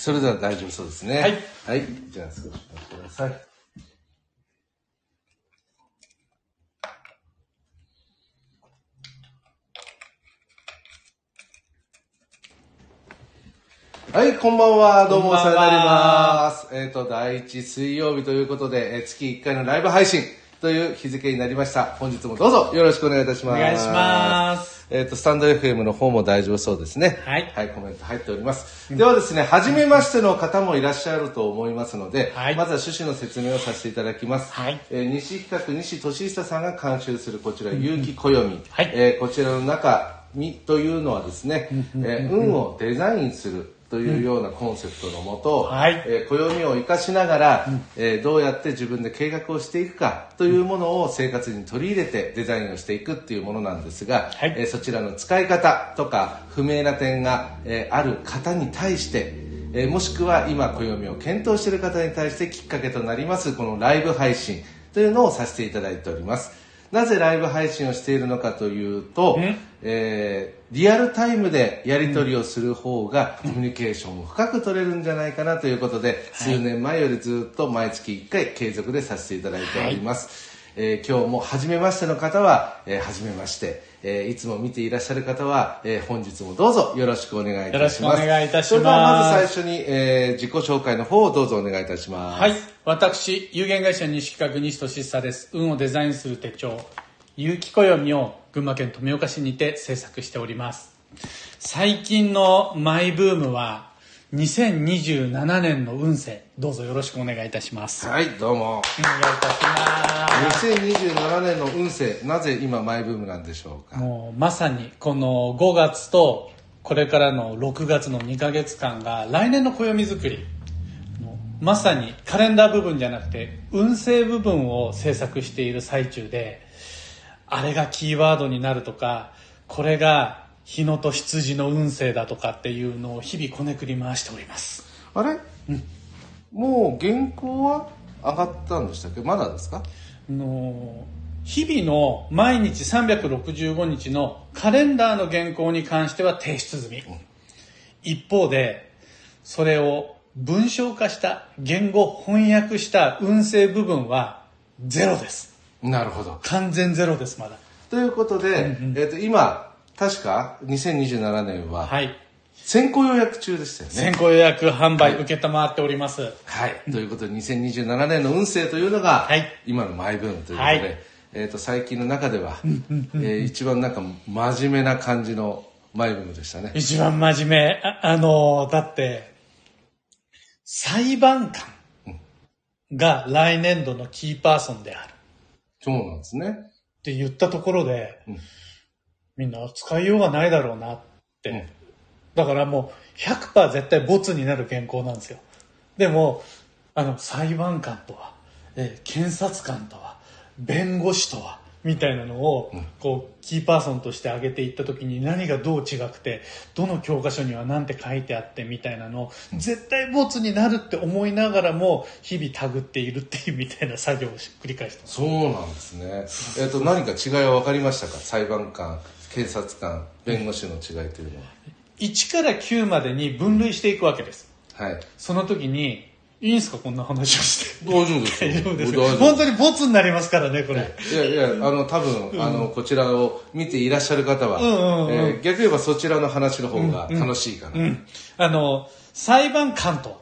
それでは大丈夫そうですね。 はい。 はい。じゃあ少し待ってください。はい、こんばんは。どうもお世話になります。第1水曜日ということで、月1回のライブ配信という日付になりました。本日もどうぞよろしくお願いいたします。 お願いします。 スタンド FM の方も大丈夫そうですね。 はい。 はい、コメント入っております。ではですね、初めましての方もいらっしゃると思いますので、 はい、 まずは趣旨の説明をさせていただきます。 はい。 西企画、西俊久さんが監修するこちら、有機暦。 はい。 こちらの中身というのはですね、運をデザインする。というようなコンセプトのもと、 はい、 暦を生かしながら、どうやって自分で計画をしていくかというものを生活に取り入れてデザインをしていくっていうものなんですが、 はい、 そちらの使い方とか不明な点が、ある方に対して、もしくは今暦を検討している方に対してきっかけとなりますこのライブ配信というのをさせていただいております。なぜライブ配信をしているのかというと、リアルタイムでやり取りをする方がコミュニケーションを深く取れるんじゃないかなということで、数年前よりずっと毎月1回継続でさせていただいております。今日も初めましての方は、初めまして、いつも見ていらっしゃる方は、本日もどうぞよろしくお願いいたします。 よろしくお願いいたします。 それではまず最初に、自己紹介の方をどうぞお願いいたします。 はい。私、有限会社西企画西俊久です。運をデザインする手帳、有機暦を群馬県富岡市にて制作しております。最近のマイブームは、2027年の運勢、どうぞよろしくお願いいたします。 はい、どうも。 お願いいたします。 2027年の運勢、なぜ今マイブームなんでしょうか。 もうまさにこの5月とこれからの6月の2ヶ月間が来年の暦作り、まさにカレンダー部分じゃなくて運勢部分を制作している最中で、あれがキーワードになるとか、これが日野と羊の運勢だとかっていうのを日々こねくり回しております。 あれ、もう原稿は上がったんでしたっけ。まだですか。 日々の毎日365日のカレンダーの原稿に関しては提出済み、一方でそれを文章化した言語翻訳した運勢部分はゼロです。 なるほど、 完全ゼロです。まだということで、今確か2027年は、はい、先行予約中でしたよね。 先行予約販売受けたまっております。 はい、ということで2027年の運勢というのが、はい、今のマイブームということで、最近の中では、一番なんか真面目な感じのマイブームでしたね。 一番真面目。だって裁判官が来年度のキーパーソンである。 そうなんですね。 って言ったところで、みんな使いようがないだろうなって。だからもう 100% 絶対ボツになる原稿なんですよ。でも、裁判官とは、検察官とは、弁護士とは、みたいなのを、こう、キーパーソンとして挙げていったときに何がどう違くて、どの教科書には何て書いてあってみたいなのを、絶対ボツになるって思いながらも、日々タグっているっていうみたいな作業を繰り返してます。 そうなんですね。何か違いは分かりましたか。裁判官、検察官、弁護士の違いというのは。 1から9までに分類していくわけです。 はい。 その時に、いいんですかこんな話をして。 大丈夫ですよ。 大丈夫ですよ。本当にボツになりますからね、これ。 いや、多分、こちらを見ていらっしゃる方は、逆言えばそちらの話の方が楽しいかな。 裁判官と、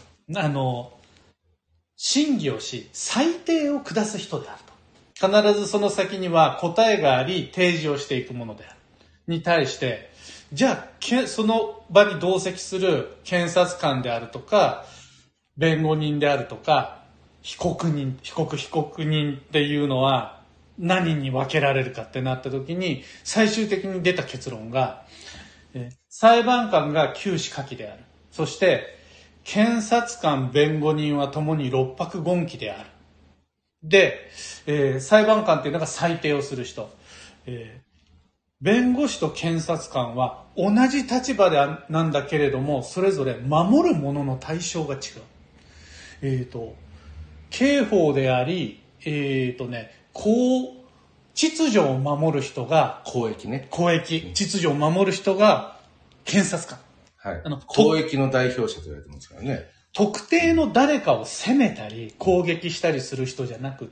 審議をし、裁定を下す人であると。必ずその先には答えがあり、提示をしていくものである。に対して、じゃあ、その場に同席する検察官であるとか、弁護人であるとか、被告人っていうのは何に分けられるかってなった時に、最終的に出た結論が、裁判官が九死火器である。そして、検察官、弁護人は共に六白権器である。で、裁判官っていうのが裁定をする人。弁護士と検察官は同じ立場なんだけれども、それぞれ守るものの対象が違う。刑法であり、秩序を守る人が、 公益ね。 公益、秩序を守る人が検察官。 はい。公益の代表者と言われてますからね。 特定の誰かを責めたり攻撃したりする人じゃなくって、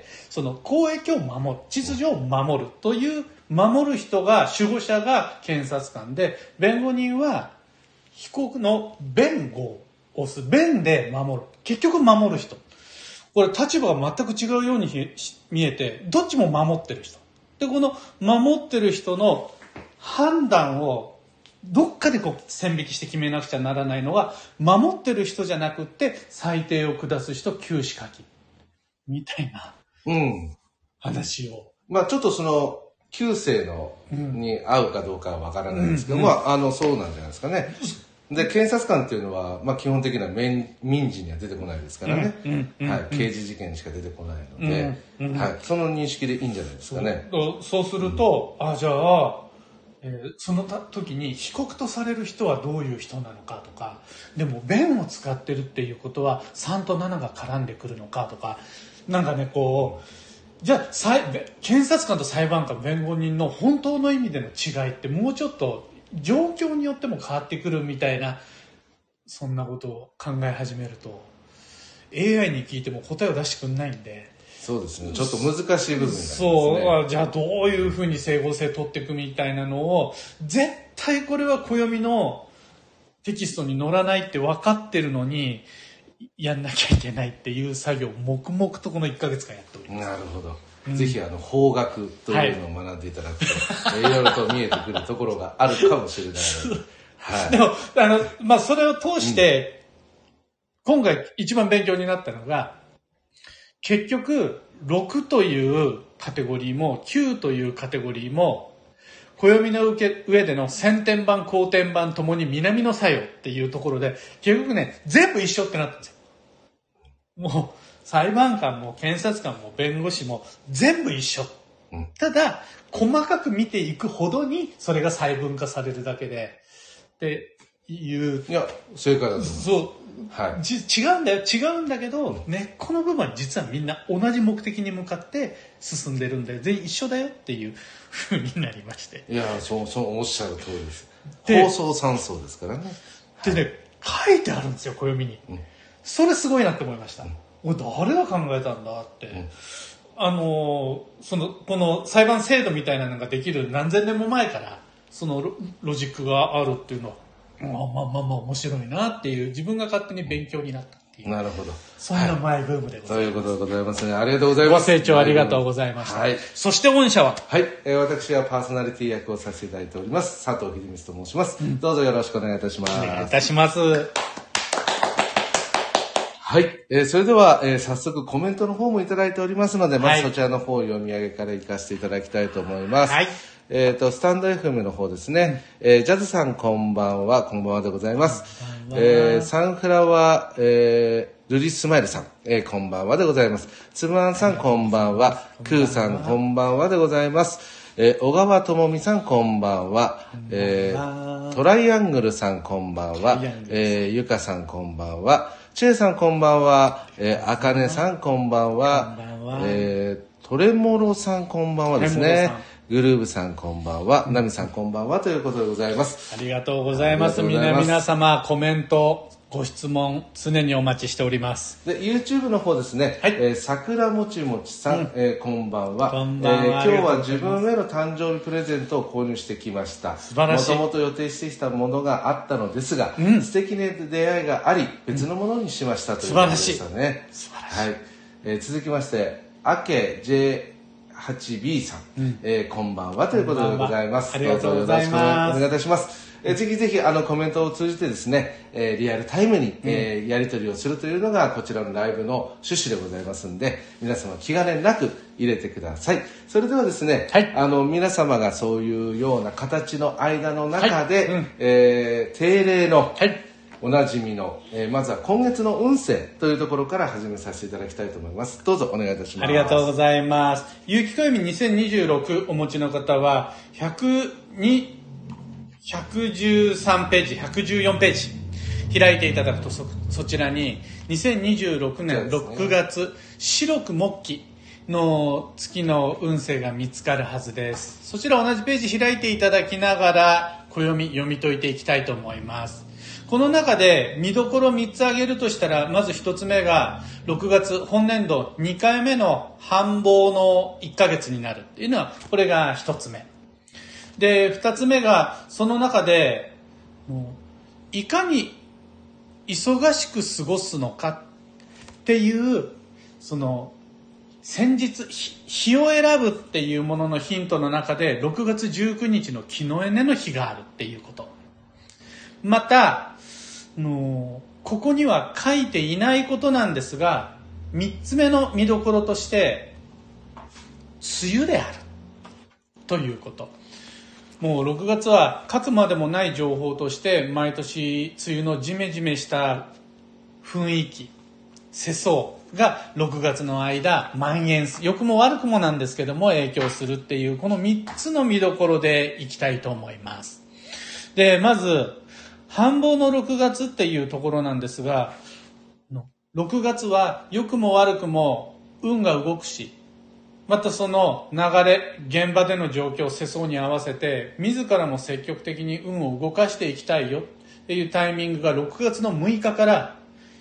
その公益を守る、秩序を守るという、守る人が、守護者が検察官で、弁護人は被告の弁護をする。弁で守る。結局守る人。これ立場が全く違うように見えて、どっちも守ってる人。で、この守ってる人の判断をどっかでこう線引きして決めなくちゃならないのが、守ってる人じゃなくって裁定を下す人、旧歯科医みたいな話を。 まあちょっとその旧姓のに合うかどうかはわからないですけど、まあそうなんじゃないですかね。で、検察官っていうのは、まあ基本的には民事には出てこないですからね。はい。刑事事件しか出てこないので、はい。その認識でいいんじゃないですかね。 そうすると、じゃあ、その時に被告とされる人はどういう人なのかとか、でも弁を使ってるっていうことは3と7が絡んでくるのかとか、なんかね、こう、じゃあ検察官と裁判官、弁護人の本当の意味での違いってもうちょっと状況によっても変わってくるみたいな、そんなことを考え始めると AI に聞いても答えを出してくれないんで、 そうですね。ちょっと難しい部分になりますね。 そう、じゃあどういうふうに整合性取っていくみたいなのを、絶対これは暦のテキストに載らないって分かってるのに、やんなきゃいけないっていう作業を黙々とこの1ヶ月間やっております。 なるほど。ぜひ法学というのを学んでいただくと、いろいろと見えてくるところがあるかもしれないので。はい。 でも、まあ、それを通して、今回一番勉強になったのが、結局、6というカテゴリーも、9というカテゴリーも、暦の上での先天版、後天版ともに南の作用っていうところで、結局ね、全部一緒ってなったんですよ。もう、裁判官も検察官も弁護士も全部一緒。ただ、細かく見ていくほどに、それが細分化されるだけで、っていう。 いや、正解だと思う。 そう。 はい、 違うんだけど、根っこの部分は実はみんな同じ目的に向かって進んでるんで、全員一緒だよっていう風になりまして。 いや、そうおっしゃる通りです。放送三層ですからね。 でね、書いてあるんですよ、暦に。それすごいなって思いました。誰が考えたんだって。この裁判制度みたいなのができる何千年も前から、そのロジックがあるっていうのは、まあ面白いなっていう、自分が勝手に勉強になったっていう。 なるほど。 そんなマイブームでございます。 ということでございますね。ありがとうございます。 ご清聴ありがとうございました。はい。そして御社は、 はい。私はパーソナリティ役をさせていただいております。佐藤秀光と申します。どうぞよろしくお願いいたします。 お願いいたします。 はい。それでは、早速コメントの方もいただいておりますので、まずそちらの方を読み上げから行かせていただきたいと思います。はい。スタンド FM の方ですね。ジャズさんこんばんはでございます。サンフラワー、ルリスマイルさん、こんばんはでございます。つむあんさんこんばんは。クーさんこんばんはでございます。小川智美さんこんばんは。トライアングルさんこんばんは。ゆかさんこんばんは。チェイさんこんばんは。あかねさんこんばんは。トレモロさんこんばんはですね。グルーブさんこんばんは。ナミさんこんばんはということでございます。 ありがとうございます。皆様コメント、ご質問、常にお待ちしております。 で、YouTube の方ですね。はい。桜もちもちさん、こんばんは。 こんばんは。 今日は自分への誕生日プレゼントを購入してきました。 素晴らしい。 もともと予定してきたものがあったのですが、素敵な出会いがあり、別のものにしましたということでしたね。 素晴らしい。 はい。続きまして、あけ J8B さん、こんばんはということでございます。 ありがとうございます。 お願いいたします。ぜひぜひコメントを通じてですね、リアルタイムに、やり取りをするというのがこちらのライブの趣旨でございますんで、皆様気兼ねなく入れてください。それではですね、はい、皆様がそういうような形の間の中で、定例の、おなじみの、まずは今月の運勢というところから始めさせていただきたいと思います。どうぞお願いいたします。 ありがとうございます。有機暦2026お持ちの方は113ページ、114ページ開いていただくと そちらに2026年6月、白く木期の月の運勢が見つかるはずです。そちら同じページ開いていただきながら暦読み解いていきたいと思います。この中で見どころ3つ挙げるとしたら、まず1つ目が6月本年度2回目の繁忙の1ヶ月になるっていうのは、これが1つ目で、2つ目がその中でいかに忙しく過ごすのかっていうその先日日を選ぶっていうもののヒントの中で6月19日の木のエネの日があるっていうこと。またここには書いていないことなんですが、3つ目の見どころとして梅雨であるということ。もう6月は書くまでもない情報として毎年梅雨のジメジメした雰囲気、世相が6月の間蔓延する、良くも悪くもなんですけども影響するっていう、この3つの見どころでいきたいと思います。で、まず繁忙の6月っていうところなんですが、6月は良くも悪くも運が動くし、またその流れ、現場での状況、世相に合わせて自らも積極的に運を動かしていきたいよっていうタイミングが6月の6日から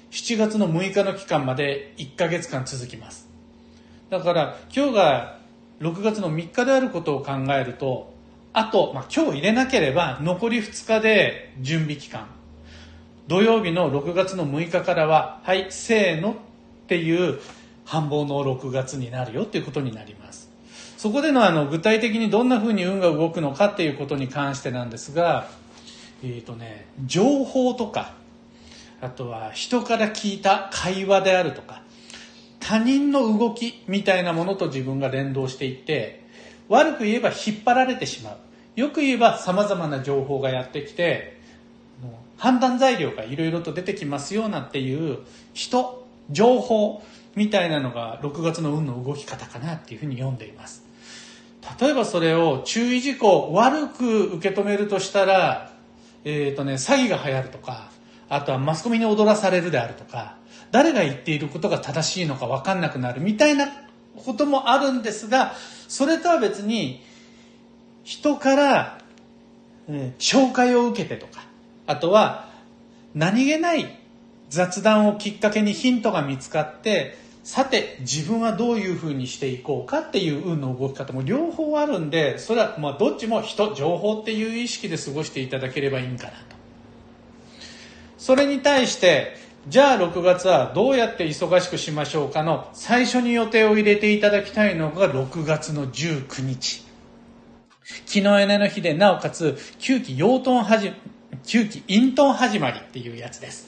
7月の6日の期間まで1ヶ月間続きます。だから今日が6月の3日であることを考えると、あと、今日入れなければ残り2日で準備期間。土曜日の6月の6日からは、はい、せーのっていう繁忙の6月になるよっていうことになります。そこでの具体的にどんな風に運が動くのかっていうことに関してなんですが、情報とか、あとは人から聞いた会話であるとか、他人の動きみたいなものと自分が連動していって、悪く言えば引っ張られてしまう。よく言えば様々な情報がやってきて、判断材料がいろいろと出てきますよなんていう人、情報みたいなのが6月の運の動き方かなっていうふうに読んでいます。例えばそれを注意事項、悪く受け止めるとしたら、詐欺が流行るとか、あとはマスコミに踊らされるであるとか、誰が言っていることが正しいのか分かんなくなるみたいなこともあるんですが、それとは別に人から紹介を受けてとか、あとは何気ない雑談をきっかけにヒントが見つかって、さて自分はどういうふうにしていこうかっていう運の動き方も両方あるんで、それはどっちも人、情報っていう意識で過ごしていただければいいんかなと。それに対してじゃあ6月はどうやって忙しくしましょうかの最初に予定を入れていただきたいのが6月の19日。木のエネの日で、なおかつ9期陰遁始まりっていうやつです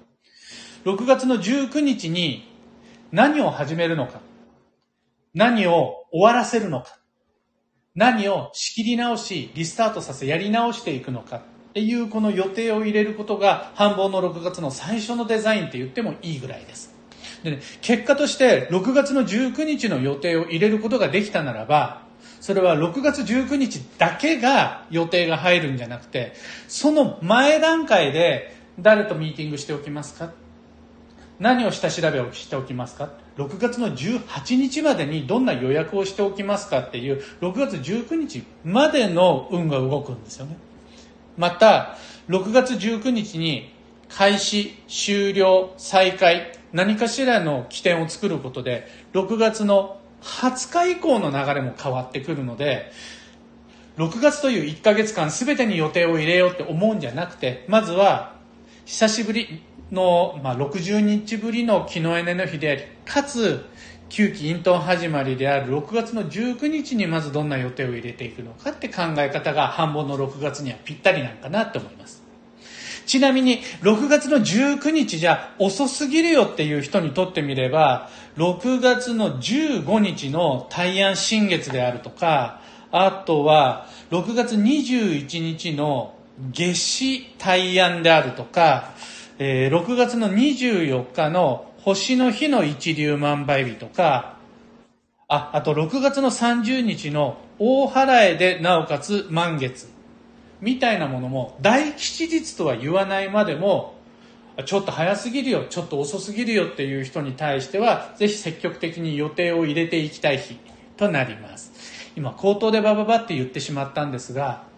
。6月の19日に何を始めるのか、何を終わらせるのか、何を仕切り直し、リスタートさせ、やり直していくのかっていうこの予定を入れることが繁忙の6月の最初のデザインって言ってもいいぐらいです。で、結果として6月の19日の予定を入れることができたならば、それは6月19日だけが予定が入るんじゃなくて、その前段階で誰とミーティングしておきますか、何を下調べをしておきますか、6月の18日までにどんな予約をしておきますかっていう6月19日までの運が動くんですよね。また6月19日に開始、終了、再開、何かしらの起点を作ることで6月の20日以降の流れも変わってくるので、6月という1ヶ月間全てに予定を入れようって思うんじゃなくて、まずは久しぶりの、60日ぶりの木のエネの日であり、かつ9期陰遁始まりである6月の19日にまずどんな予定を入れていくのかって考え方が繁忙の6月にはぴったりなんかなって思います。ちなみに6月の19日じゃ遅すぎるよっていう人にとってみれば、6月の15日の大安新月であるとか、あとは6月21日の夏至大安であるとか、6月の24日の星の日の一粒万倍日とか、あと6月の30日の大祓いでなおかつ満月みたいなものも大吉日とは言わないまでも、ちょっと早すぎるよ、ちょっと遅すぎるよっていう人に対してはぜひ積極的に予定を入れていきたい日となります。今口頭でバババって言ってしまったんですが、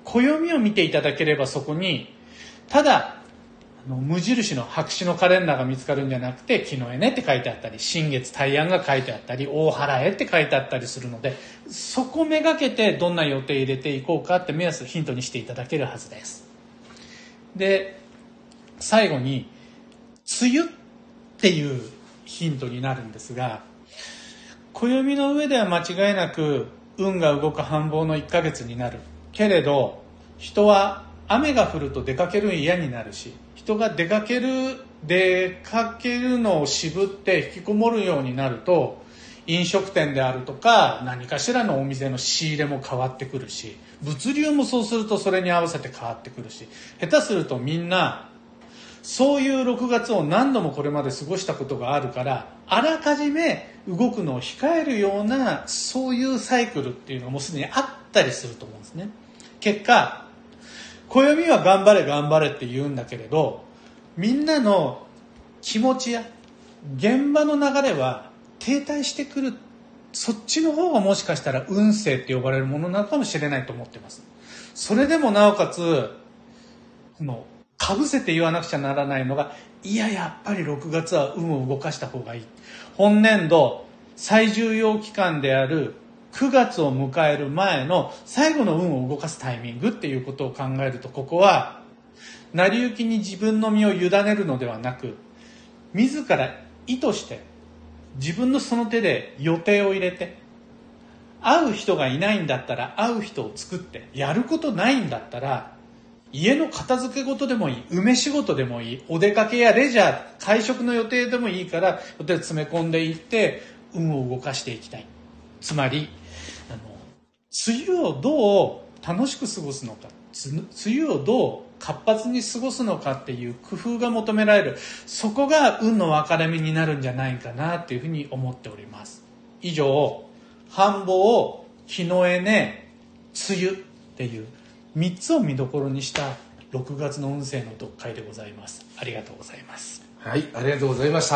暦を見ていただければそこに、ただ、無印の白紙のカレンダーが見つかるんじゃなくて、木の絵ねって書いてあったり、新月大安が書いてあったり、大原絵って書いてあったりするので、そこめがけてどんな予定入れていこうかって目安ヒントにしていただけるはずです。で、最後に、梅雨っていうヒントになるんですが、暦の上では間違いなく運が動く繁忙の1ヶ月になる。けれど、人は雨が降ると出かける嫌になるし、人が出かけるのを渋って引きこもるようになると、飲食店であるとか何かしらのお店の仕入れも変わってくるし、物流もそうするとそれに合わせて変わってくるし、下手するとみんなそういう6月を何度もこれまで過ごしたことがあるから、あらかじめ動くのを控えるようなそういうサイクルっていうのがもうすでにあったりすると思うんですね。結果、暦は頑張れ頑張れって言うんだけれど、みんなの気持ちや現場の流れは停滞してくる。そっちの方がもしかしたら運勢って呼ばれるものなのかもしれないと思ってます。それでもなおかつかぶせて言わなくちゃならないのが、やっぱり6月は運を動かした方がいい。本年度最重要期間である9月を迎える前の最後の運を動かすタイミングっていうことを考えると、ここは成り行きに自分の身を委ねるのではなく、自ら意図して自分のその手で予定を入れて、会う人がいないんだったら会う人を作って、やることないんだったら家の片付け事でもいい、梅仕事でもいい、お出かけやレジャー、会食の予定でもいいから予定詰め込んでいって運を動かしていきたい。つまり梅雨をどう楽しく過ごすのか、梅雨をどう活発に過ごすのかっていう工夫が求められる。そこが運の分かれ目になるんじゃないかなっていうふうに思っております。以上、繁忙、日の絵ね、梅雨っていう3つを見どころにした6月の運勢の読解でございます。ありがとうございます。 はい、ありがとうございました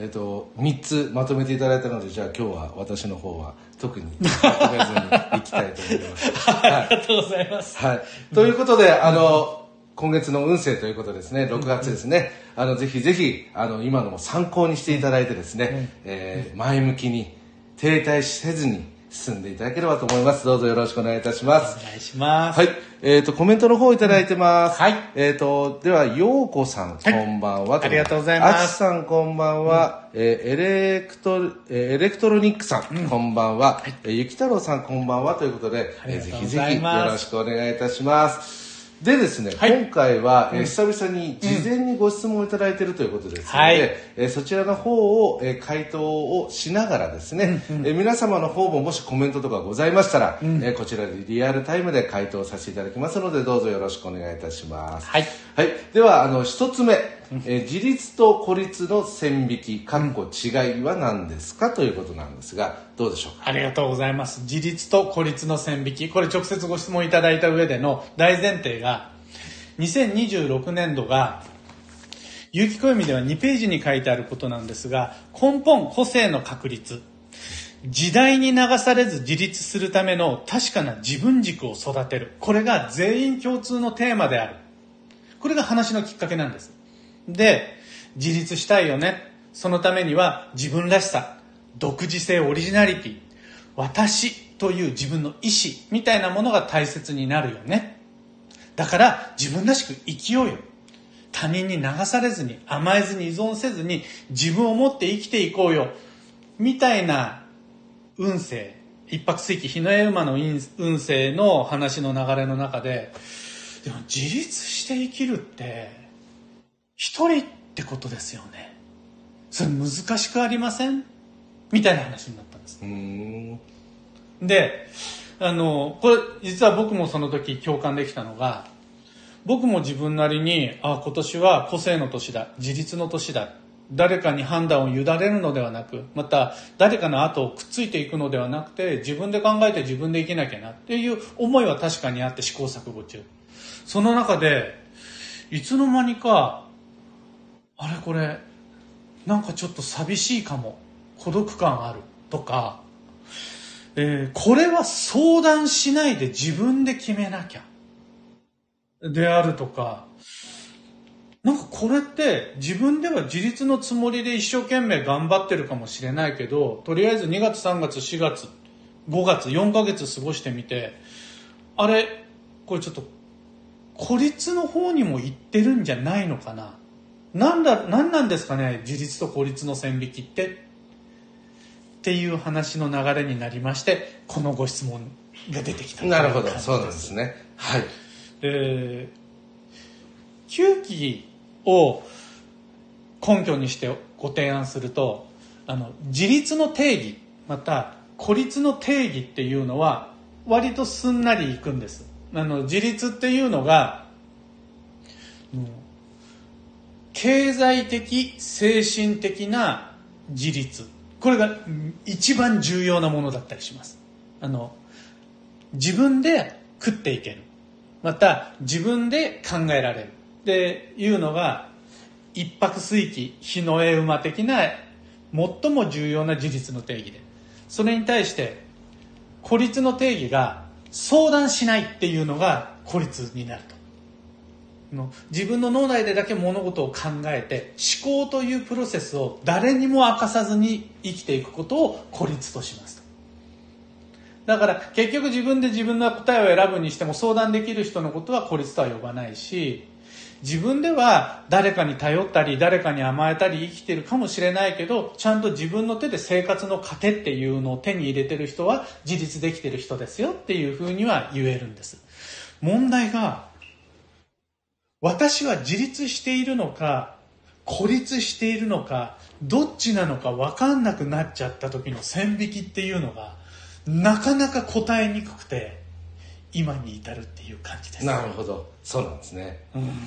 。3つまとめていただいたので、じゃあ今日は私の方は特にまとめずにいきたいと思います。 はい、ありがとうございます。 はい。ということで、今月の運勢ということですね、6月ですね。ぜひぜひ、今のも参考にしていただいてですね、前向きに停滞せずに進んでいただければと思います。どうぞよろしくお願いいたします。 お願いします。 はい。コメントの方いただいてます。 はい。 では、ようこさん、こんばんは。 ありがとうございます。 あちさん、こんばんは。エレクトロニックさん、こんばんは。ゆきたろうさん、こんばんは。ということで、ぜひぜひよろしくお願いいたします。でですね、今回は、久々に事前にご質問をいただいているということですので、そちらの方を、回答をしながらですね、皆様の方ももしコメントとかございましたら、こちらでリアルタイムで回答させていただきますので、どうぞよろしくお願いいたします。 はい。 はい。では、一つ目、自立と孤立の線引き、違いは何ですかということなんですが、どうでしょうか。 ありがとうございます。自立と孤立の線引き。これ直接ご質問いただいた上での大前提が、2026年度が、有機暦では2ページに書いてあることなんですが、根本個性の確立。時代に流されず自立するための確かな自分軸を育てる。これが全員共通のテーマである。これが話のきっかけなんです。で、自立したいよね。そのためには自分らしさ、独自性、オリジナリティ、私という自分の意志みたいなものが大切になるよね。だから自分らしく生きようよ。他人に流されずに、甘えずに依存せずに自分を持って生きていこうよ。みたいな運勢、一泊水期日の絵馬の運勢の話の流れの中で、でも自立して生きるって一人ってことですよね。それ難しくありません？みたいな話になったんです。で、これ実は僕もその時共感できたのが、僕も自分なりに、今年は個性の年だ、自立の年だ、誰かに判断を委ねるのではなく、また誰かの後をくっついていくのではなくて、自分で考えて自分で生きなきゃなっていう思いは確かにあって試行錯誤中。その中でいつの間にか、あれこれなんかちょっと寂しいかも、孤独感あるとか、これは相談しないで自分で決めなきゃであるとか、なんかこれって自分では自立のつもりで一生懸命頑張ってるかもしれないけど、とりあえず2月3月4月5月4ヶ月過ごしてみて、あれこれちょっと孤立の方にも行ってるんじゃないのかな。なんなんですかね、自立と孤立の線引きっていう話の流れになりまして、このご質問が出てきた。 なるほど、そうなんですね。はい。 9期を根拠にしてご提案すると、自立の定義また孤立の定義っていうのは割とすんなりいくんです。自立っていうのが、経済的精神的な自立、これが一番重要なものだったりします。自分で食っていける、また自分で考えられるっていうのが一泊水気火の絵馬的な最も重要な自立の定義で、それに対して孤立の定義が相談しないっていうのが孤立になると。自分の脳内でだけ物事を考えて思考というプロセスを誰にも明かさずに生きていくことを孤立としますと。だから結局自分で自分の答えを選ぶにしても相談できる人のことは孤立とは呼ばないし、自分では誰かに頼ったり誰かに甘えたり生きてるかもしれないけど、ちゃんと自分の手で生活の糧っていうのを手に入れてる人は自立できてる人ですよっていうふうには言えるんです。問題が、私は自立しているのか孤立しているのかどっちなのか分かんなくなっちゃった時の線引きっていうのがなかなか答えにくくて、今に至るっていう感じです。 なるほど、そうなんですね。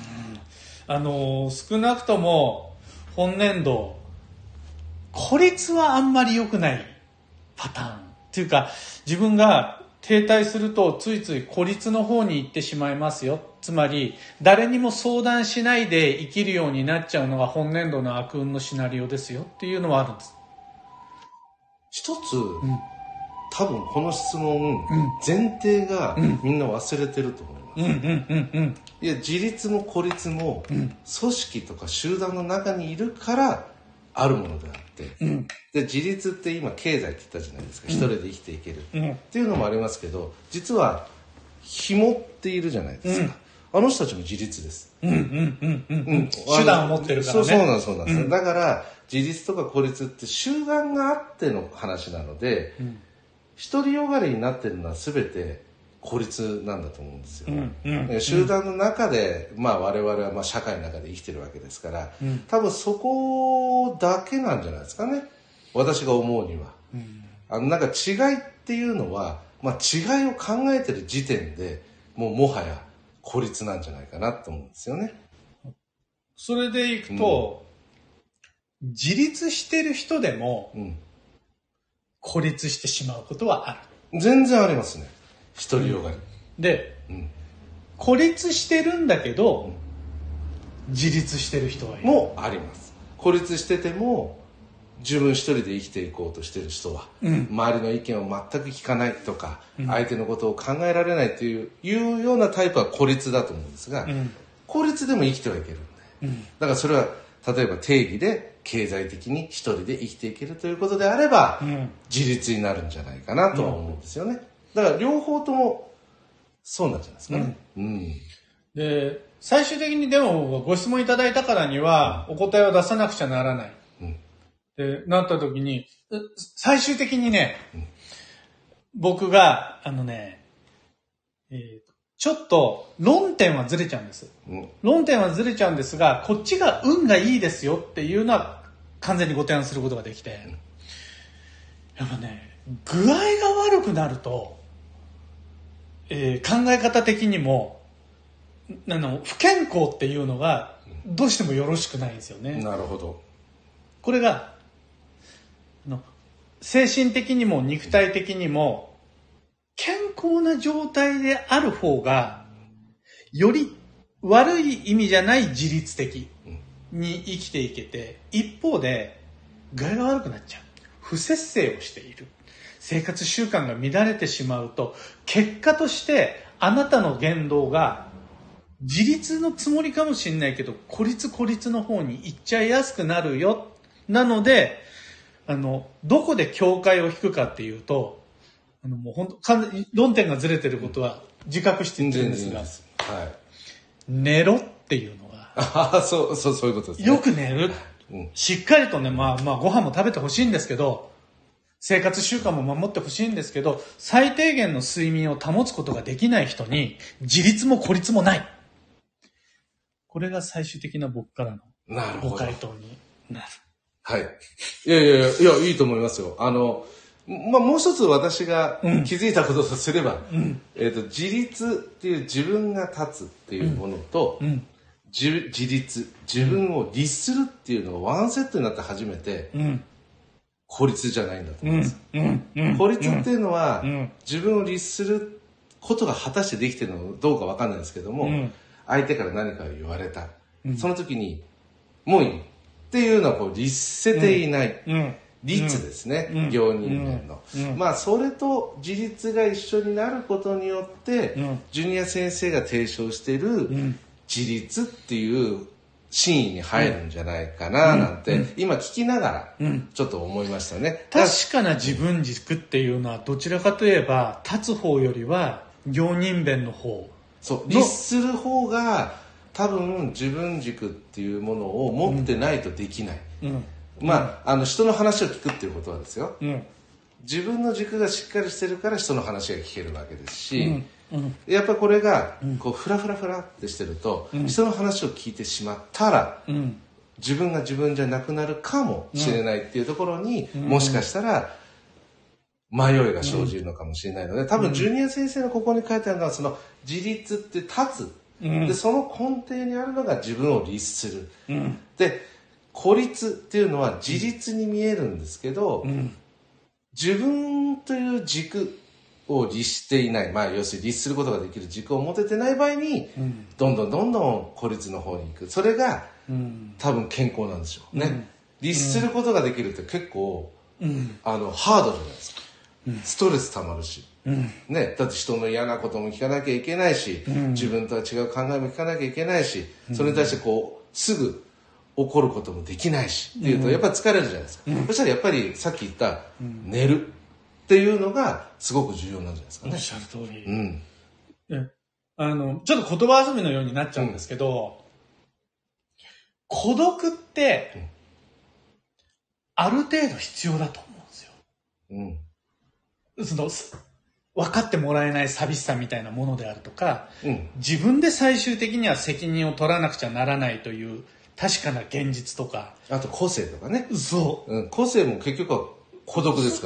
少なくとも本年度孤立はあんまり良くないパターンっていうか、自分が停滞するとついつい孤立の方に行ってしまいますよ。つまり誰にも相談しないで生きるようになっちゃうのが本年度の悪運のシナリオですよっていうのはあるんです。 一つ、多分この質問、前提がみんな忘れてると思います。いや、自立も孤立も、組織とか集団の中にいるからあるものであって、で自立って今経済って言ったじゃないですか、一人で生きていける、っていうのもありますけど、実は紐っているじゃないですか、あの人たちも自立です、 手段を持ってるからね。 そうなんです、だから自立とか孤立って集団があっての話なので、独りよがりになってるのは全て孤立なんだと思うんですよ、集団の中で、我々は社会の中で生きてるわけですから、多分そこだけなんじゃないですかね、私が思うには。なんか違いっていうのは、違いを考えてる時点でもはや孤立なんじゃないかなと思うんですよね。 それでいくと、自立してる人でも、孤立してしまうことはある。 全然ありますね、独りよがり、 で、孤立してるんだけど、自立してる人はいる。 もあります。孤立してても自分一人で生きていこうとしてる人は、周りの意見を全く聞かないとか、相手のことを考えられないというようなタイプは孤立だと思うんですが、孤立でも生きてはいけるんで、だからそれは例えば定義で経済的に一人で生きていけるということであれば、自立になるんじゃないかなとは思うんですよね。だから両方ともそうなんじゃないですかね。 で、最終的にでもご質問いただいたからにはお答えを出さなくちゃならない、ってなった時に、最終的にね、僕がちょっと論点はずれちゃうんです、論点はずれちゃうんですが、こっちが運がいいですよっていうのは完全にご提案することができて、やっぱね、具合が悪くなると、考え方的にも不健康っていうのがどうしてもよろしくないんですよね。 なるほど。 これが精神的にも肉体的にも健康な状態である方が、より悪い意味じゃない自律的に生きていけて、一方で具合が悪くなっちゃう、不節制をしている、生活習慣が乱れてしまうと、結果としてあなたの言動が自立のつもりかもしれないけど、孤立の方に行っちゃいやすくなるよ。なので、どこで境界を引くかっていうと、もう本当、完全に論点がずれてることは自覚しているんですが、 はい。 寝ろっていうのが、 そういうことですね。 よく寝る。しっかりとね、ご飯も食べてほしいんですけど、生活習慣も守ってほしいんですけど、最低限の睡眠を保つことができない人に、自立も孤立もない。これが最終的な僕からのご回答になる。 はい。いや、いいと思いますよ。もう一つ私が気づいたこととすれば、自立っていう自分が立つっていうものと、自立、自分を律するっていうのがワンセットになって初めて、孤立じゃないんだと思います。孤立っていうのは、自分を律することが果たしてできてるのかどうかわかんないですけども、相手から何かを言われた。その時に、もういいっていうのは律せていない。律ですね、行人間の。それと自立が一緒になることによって、ジュニア先生が提唱している自立っていう真意に入るんじゃないかななんて、今聞きながらちょっと思いましたね。 確かな自分軸っていうのはどちらかといえば立つ方よりは行人弁の方。 そう、律する方が多分自分軸っていうものを持ってないとできない。人の話を聞くっていうことはですよ。自分の軸がしっかりしてるから人の話が聞けるわけですし、やっぱりこれがフラフラってしてると、人の話を聞いてしまったら、自分が自分じゃなくなるかもしれないっていうところに、もしかしたら迷いが生じるのかもしれないので、多分ジュニア先生のここに書いてあるのは、その自立って立つ、でその根底にあるのが自分を律する、で孤立っていうのは自立に見えるんですけど、自分という軸を律していない、要するに律することができる軸を持ててない場合に、どんどん孤立の方に行く。それが、多分健康なんでしょうね。律することができるって結構、ハードじゃないですか。ストレス溜まるし、ね、だって人の嫌なことも聞かなきゃいけないし、自分とは違う考えも聞かなきゃいけないし、それに対してすぐ怒ることもできないしっていうとやっぱり疲れるじゃないですか。そしたらやっぱりさっき言った寝るっていうのがすごく重要なんじゃないですかね。 おっしゃる通り。ちょっと言葉遊びのようになっちゃうんですけど、孤独ってある程度必要だと思うんですよ。分かってもらえない寂しさみたいなものであるとか、自分で最終的には責任を取らなくちゃならないという確かな現実とか、 あと個性とかね。 そう、 個性も結局は孤独ですから。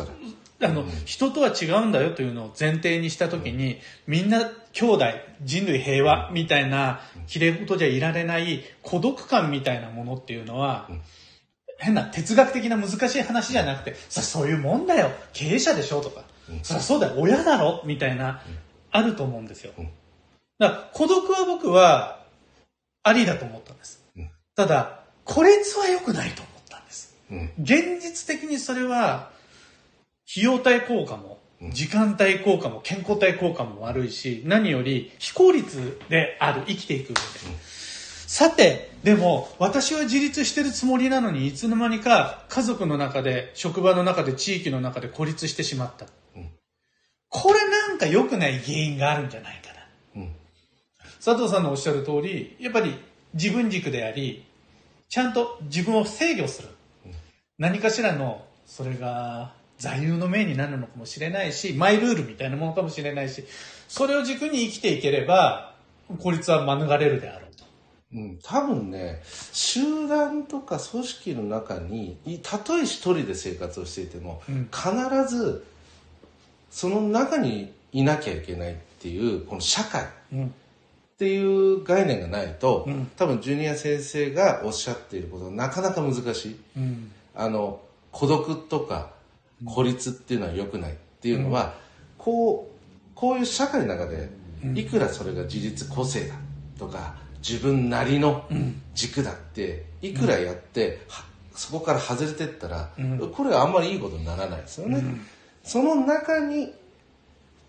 人とは違うんだよというのを前提にしたときに、みんな兄弟、人類平和みたいな綺麗事じゃいられない孤独感みたいなものっていうのは、変な哲学的な難しい話じゃなくて、そういうもんだよ、経営者でしょとか、そうだよ、親だろみたいな、あると思うんですよ。だから孤独は僕はありだと思ったんです。ただ孤立は良くないと思ったんです。現実的にそれは費用対効果も時間対効果も健康対効果も悪いし、何より非効率である、生きていく上で。さて、でも私は自立してるつもりなのにいつの間にか家族の中で、職場の中で、地域の中で孤立してしまった。これなんか良くない原因があるんじゃないかな。佐藤さんのおっしゃる通り、やっぱり自分軸であり、ちゃんと自分を制御する。何かしらの、それが座右の銘になるのかもしれないし、マイルールみたいなものかもしれないし、それを軸に生きていければ、孤立は免れるであろうと。 多分ね、集団とか組織の中に、たとえ一人で生活をしていても、必ずその中にいなきゃいけないっていう、この社会っていう概念がないと、多分ジュニア先生がおっしゃっていることはなかなか難しい。孤独とか孤立っていうのは良くないっていうのは、こういう社会の中でいくらそれが自立個性だとか自分なりの軸だっていくらやって、そこから外れてったら、これはあんまりいいことにならないですよね。その中に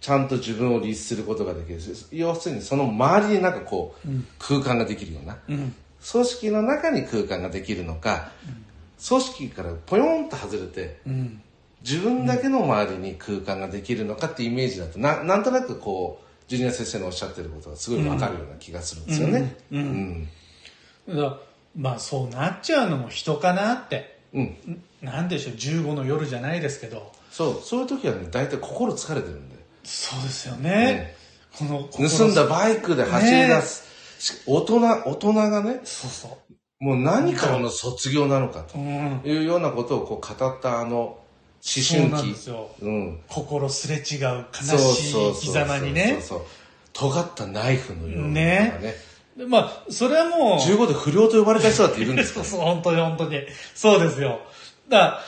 ちゃんと自分を律することができる。要するにその周りになんかこう、空間ができるような、組織の中に空間ができるのか、組織からポヨンと外れて、自分だけの周りに空間ができるのかっていうイメージだとなんとなくこうジュニア先生のおっしゃってることがすごい分かるような気がするんですよね。 だからまあそうなっちゃうのも人かなって、なんでしょう、15の夜じゃないですけど、 そういう時はね大体心疲れてるんで。 そうですよね、この盗んだバイクで走り出す、大人がね、もう何からの卒業なのかというようなことをこう語った思春期。そうなんですよ。 心すれ違う悲しい生き様にね。 尖ったナイフのようなね。 まあ、それはもう。 15で不良と呼ばれた人だっているんですか？ そう、本当に。そうですよ。だから、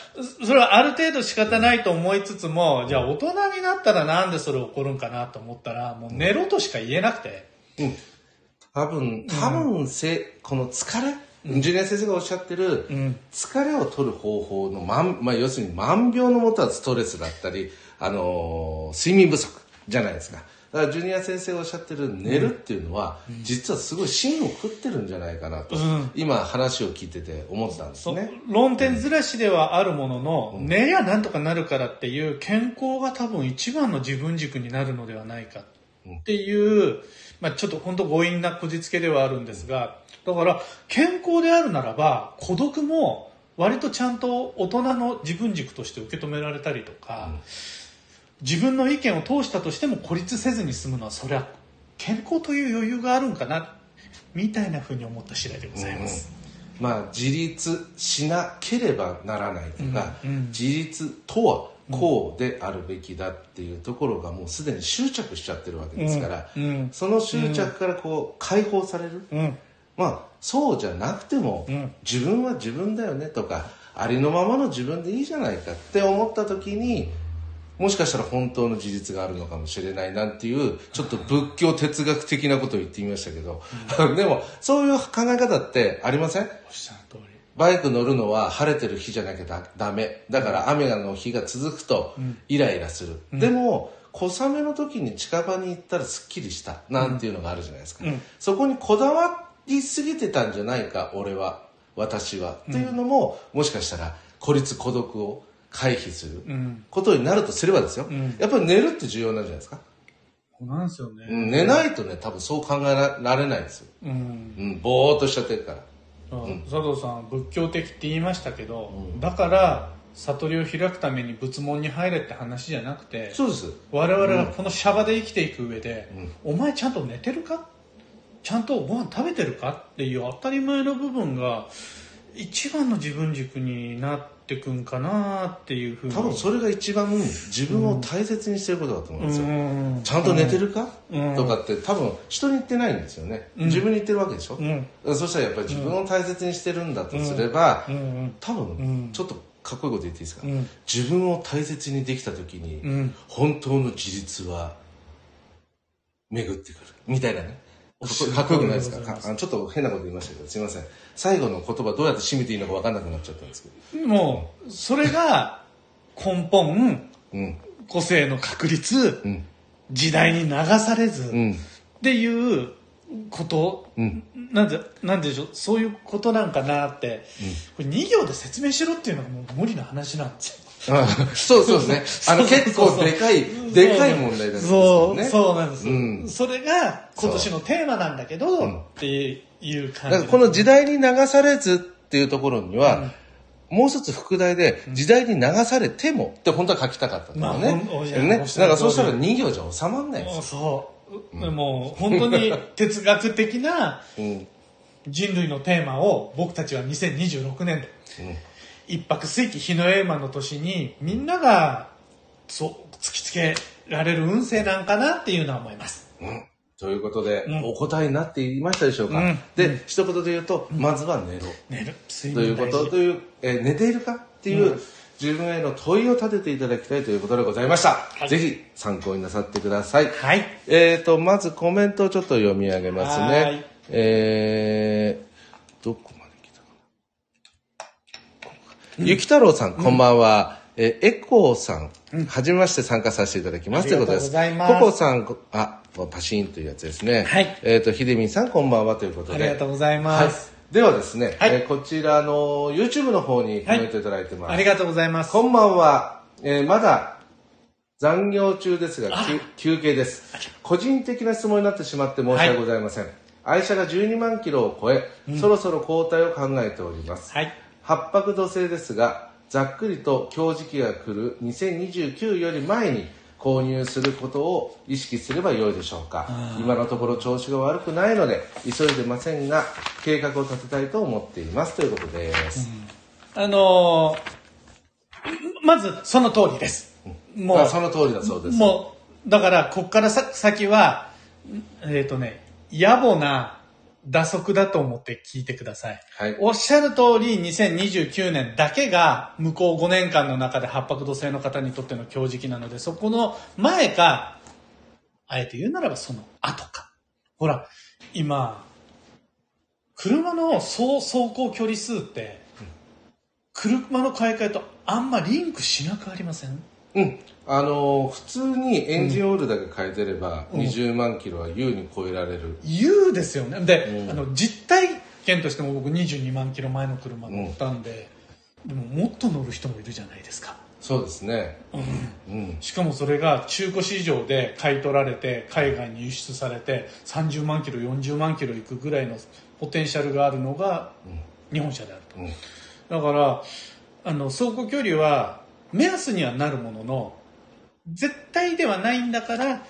それはある程度仕方ないと思いつつも、じゃあ大人になったらなんでそれ起こるんかなと思ったら、もう寝ろとしか言えなくて。 多分、この疲れ、ジュニア先生がおっしゃってる、疲れを取る方法の要するに万病のもとはストレスだったり、睡眠不足じゃないですか。だからジュニア先生がおっしゃってる寝るっていうのは、実はすごい芯を食ってるんじゃないかなと、今話を聞いてて思ってたんですね。 論点ずらしではあるものの、寝りゃなんとかなるからっていう健康が多分一番の自分軸になるのではないかっていう、ちょっと本当強引なこじつけではあるんですが、だから健康であるならば孤独も割とちゃんと大人の自分軸として受け止められたりとか、自分の意見を通したとしても孤立せずに済むのはそりゃ健康という余裕があるんかなみたいなふうに思った次第でございます。 自立しなければならないとか、自立とはこうであるべきだっていうところがもうすでに執着しちゃってるわけですから、その執着からこう解放される、そうじゃなくても、自分は自分だよねとか、ありのままの自分でいいじゃないかって思った時に、もしかしたら本当の自立があるのかもしれないなんていうちょっと仏教哲学的なことを言ってみましたけど、でもそういう考え方ってありません？おっしゃる通り。バイク乗るのは晴れてる日じゃなきゃダメだから雨の日が続くとイライラする、でも小雨の時に近場に行ったらすっきりしたなんていうのがあるじゃないですか、そこにこだわりすぎてたんじゃないか私はっていうのも、もしかしたら孤立孤独を回避することになるとすればですよ、やっぱり寝るって重要なんじゃないですか。 そうなんですよね、 寝ないとね多分そう考えられないですよ、ぼーっとしちゃってるから。 佐藤さん仏教的って言いましたけど、だから悟りを開くために仏門に入れって話じゃなくて、 そうです。 我々はこのシャバで生きていく上で、お前ちゃんと寝てるか、ちゃんとご飯食べてるかっていう当たり前の部分が一番の自分軸になってくんかなっていうふうに。 多分それが一番自分を大切にしてることだと思うんですよ、ちゃんと寝てるか、とかって多分人に言ってないんですよね、自分に言ってるわけでしょ、そしたらやっぱり自分を大切にしてるんだとすれば、多分ちょっとかっこいいこと言っていいですか、自分を大切にできた時に、本当の自立は巡ってくるみたいなね。かっこよくないですか？ちょっと変なこと言いましたけどすいません。最後の言葉どうやって締めていいのか分かんなくなっちゃったんですけど、 もうそれが根本、個性の確立、時代に流されず、っていうこと、なんでしょう、そういうことなんかなって、これ2行で説明しろっていうのがもう無理な話なんですよ。 そうですね。結構でかい問題ですよね。 そうなんです、それが今年のテーマなんだけど、っていう感じ。 だからこの時代に流されずっていうところには、もう一つ副題で、時代に流されてもって本当は書きたかったんだよね。だからそうしたら2行じゃ収まんないですよ。 そう。もう本当に哲学的な人類のテーマを僕たちは2026年で、一泊水紀日のエーマの年にみんなが突きつけられる運勢なんかなっていうのは思います。 ということで、お答えになっていましたでしょうか。で、一言で言うと、まずは寝ろ。 寝る。 ということという、寝ているかっていう自分への問いを立てていただきたいということでございました。ぜひ参考になさってください。 はい。 まずコメントをちょっと読み上げますね。どこまで来たかな。ゆき太郎さん、こんばんは。 エコーさん、はじめまして参加させていただきます。ということです。 ありがとうございます。 ココさん、パシーンというやつですね。 はい。 ひでみんさんこんばんはということで。 ありがとうございます。 はい、ではですね、 はいこちらの YouTube の方にコメントいただいてます。 ありがとうございます。 こんばんは。まだ残業中ですが、休憩です。個人的な質問になってしまって申し訳ございません。愛車が12万キロを超え、そろそろ交代を考えております。 はい。 八白土星ですが、ざっくりと強時期が来る2029より前に購入することを意識すればよいでしょうか。今のところ調子が悪くないので急いでませんが、計画を立てたいと思っていますということです。 まずその通りです。 もうその通りだそうです。 もうだからこっから先は野暮な打足だと思って聞いてください。 はい、 おっしゃる通り2029年だけが向こう5年間の中で八白土星の方にとっての強時期なので、そこの前か、あえて言うならばその後か。ほら、今、車の走行距離数って、車の買い替えとあんまリンクしなくありません？ うん。普通にエンジンオイルだけ変えてれば、20万キロは優に超えられる。 優ですよね。で、実体験としても僕22万キロ前の車乗ったんで、でももっと乗る人もいるじゃないですか。 そうですね。 しかもそれが中古市場で買い取られて、海外に輸出されて、30万キロ、40万キロいくぐらいのポテンシャルがあるのが日本車であると。だから、走行距離は目安にはなるものの、絶対ではないんだから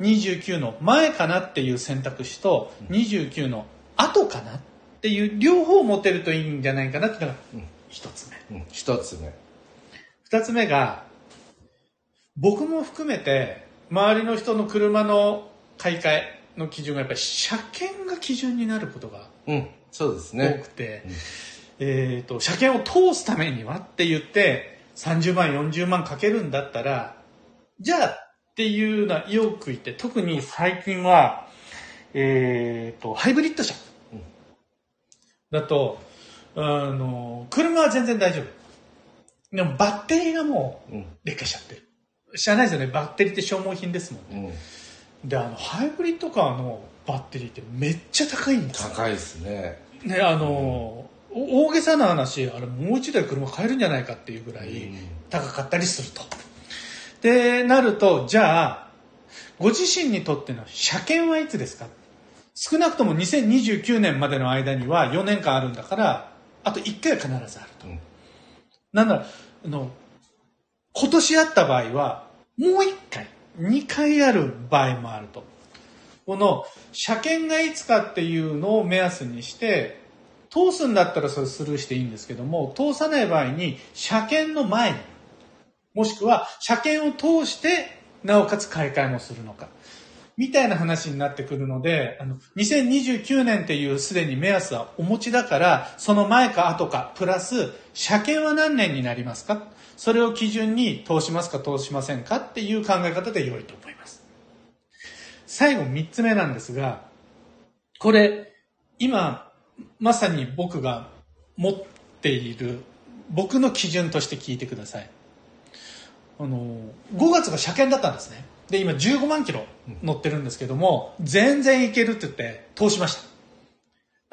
29の前かなっていう選択肢と29の後かなっていう両方持てるといいんじゃないかなっていうのが一つ目。 一つ目。 二つ目が、僕も含めて周りの人の車の買い替えの基準がやっぱり車検が基準になることがそうですね。 多くて、車検を通すためにはって言って30万40万かけるんだったら、じゃあっていうのはよく言って、特に最近は、ハイブリッド車だと、車は全然大丈夫。でもバッテリーがもう劣化しちゃってる。知らないですよね。バッテリーって消耗品ですもんね。で、ハイブリッドカーのバッテリーってめっちゃ高いんですよ。 高いですね。 ね、大げさな話、あれもう一台車買えるんじゃないかっていうぐらい高かったりすると。で、なると、じゃあ、ご自身にとっての車検はいつですか？少なくとも2029年までの間には4年間あるんだから、あと1回は必ずあると。なんだろう、今年あった場合は、もう1回、2回ある場合もあると。この車検がいつかっていうのを目安にして、通すんだったらそれスルーしていいんですけども、通さない場合に車検の前に、もしくは車検を通してなおかつ買い替えもするのかみたいな話になってくるので、2029年っていうすでに目安はお持ちだから、その前か後かプラス車検は何年になりますか、それを基準に通しますか通しませんかっていう考え方で良いと思います。最後3つ目なんですが、これ今まさに僕が持っている僕の基準として聞いてください。5月が車検だったんですね。で、今15万キロ乗ってるんですけども、全然いけるって言って通しました。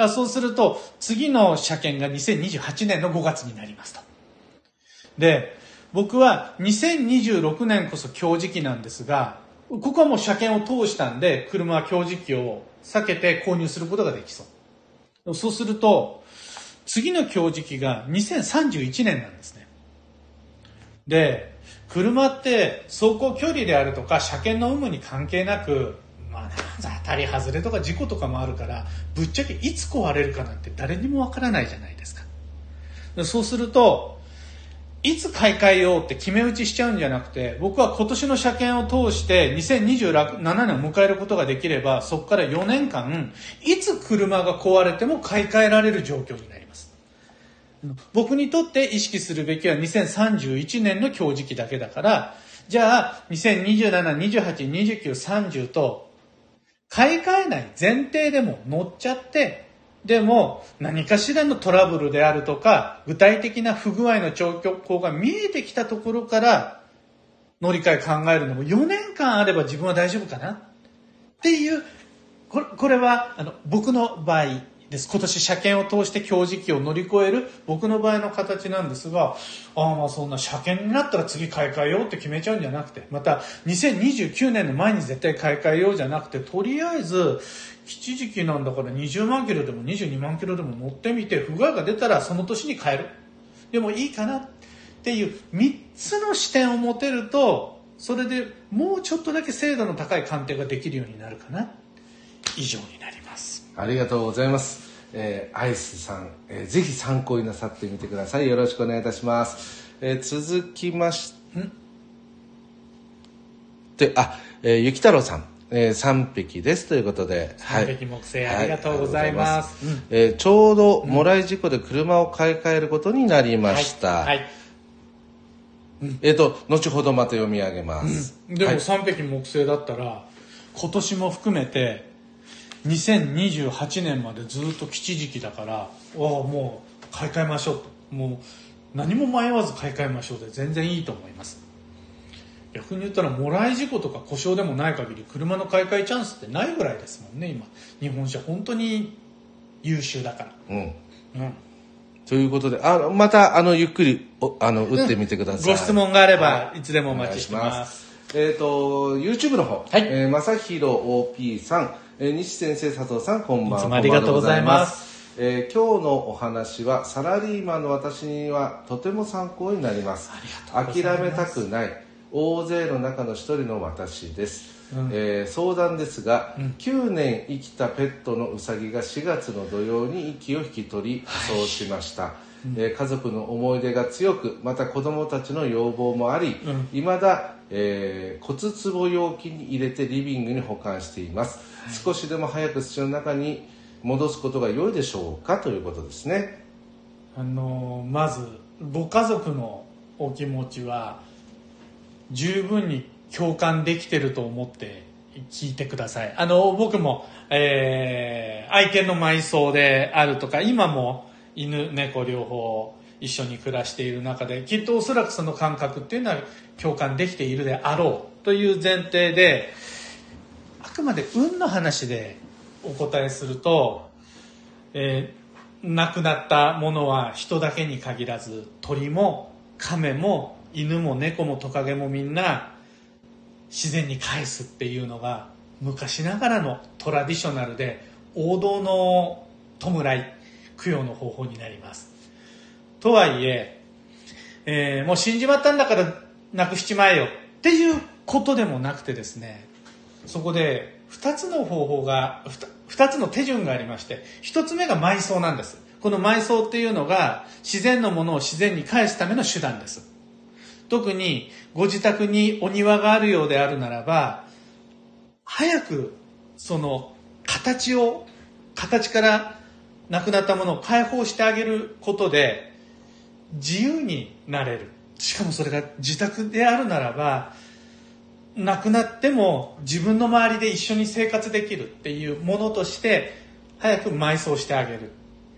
そうすると、次の車検が2028年の5月になりますと。で、僕は2026年こそ強時期なんですが、ここはもう車検を通したんで、車は強時期を避けて購入することができそう。そうすると、次の強時期が2031年なんですね。で、車って走行距離であるとか車検の有無に関係なく、当たり外れとか事故とかもあるから、ぶっちゃけいつ壊れるかなんて誰にもわからないじゃないですか。そうすると、いつ買い替えようって決め打ちしちゃうんじゃなくて、僕は今年の車検を通して2027年を迎えることができれば、そこから4年間、いつ車が壊れても買い替えられる状況になります。僕にとって意識するべきは2031年の強時期だけだから、じゃあ2027、28、29、30と買い替えない前提でも乗っちゃってでも何かしらのトラブルであるとか具体的な不具合の兆候が見えてきたところから乗り換え考えるのも4年間あれば自分は大丈夫かなっていう、これは僕の場合です。今年車検を通して強時期を乗り越える僕の場合の形なんですが、まあそんな車検になったら次買い替えようって決めちゃうんじゃなくて、また2029年の前に絶対買い替えようじゃなくて、とりあえず吉時期なんだから20万キロでも22万キロでも乗ってみて、不具合が出たらその年に変えるでもいいかなっていう3つの視点を持てると、それでもうちょっとだけ精度の高い鑑定ができるようになるかな、以上になります。 ありがとうございます。アイスさん、ぜひ参考になさってみてください。よろしくお願いいたします。続きましてゆき太郎さん、3匹ですということで、 3匹木星、ありがとうございます。 ちょうどもらい事故で車を買い替えることになりました。後ほどまた読み上げます。 でも3匹木星だったら今年も含めて2028年までずっと吉時期だから、もう買い替えましょうと、もう何も迷わず買い替えましょうで全然いいと思います。逆に言ったらもらい事故とか故障でもない限り車の買い替えチャンスってないぐらいですもんね。今日本車本当に優秀だから。 ということでまたゆっくり打ってみてください。 ご質問があればいつでもお待ちしてます。 YouTube の方、まさひろ OP さん、西先生、佐藤さん、こんばんは。 いつもありがとうございます。 今日のお話はサラリーマンの私にはとても参考になります。諦めたくない大勢の中の一人の私です。相談ですが、9年生きたペットのウサギが4月の土曜に息を引き取りそうしました。家族の思い出が強く、また子供たちの要望もあり、未だ、骨壺容器に入れてリビングに保管しています。少しでも早く土の中に戻すことが良いでしょうかということですね。 まずご家族のお気持ちは十分に共感できてると思って聞いてください。僕も、愛犬の埋葬であるとか、今も犬猫両方一緒に暮らしている中で、きっとおそらくその感覚っていうのは共感できているであろうという前提で、あくまで運の話でお答えすると、亡くなったものは人だけに限らず、鳥も亀も犬も猫もトカゲもみんな自然に返すっていうのが昔ながらのトラディショナルで王道の弔い供養の方法になります。とはいえもう死んじまったんだからなくしちまえよっていうことでもなくてですね、そこで2つの方法が2つの手順がありまして、1つ目が埋葬なんです。この埋葬っていうのが自然のものを自然に返すための手段です。特にご自宅にお庭があるようであるならば、早くその形からなくなったものを解放してあげることで自由になれる。しかもそれが自宅であるならば、亡くなっても自分の周りで一緒に生活できるっていうものとして早く埋葬してあげる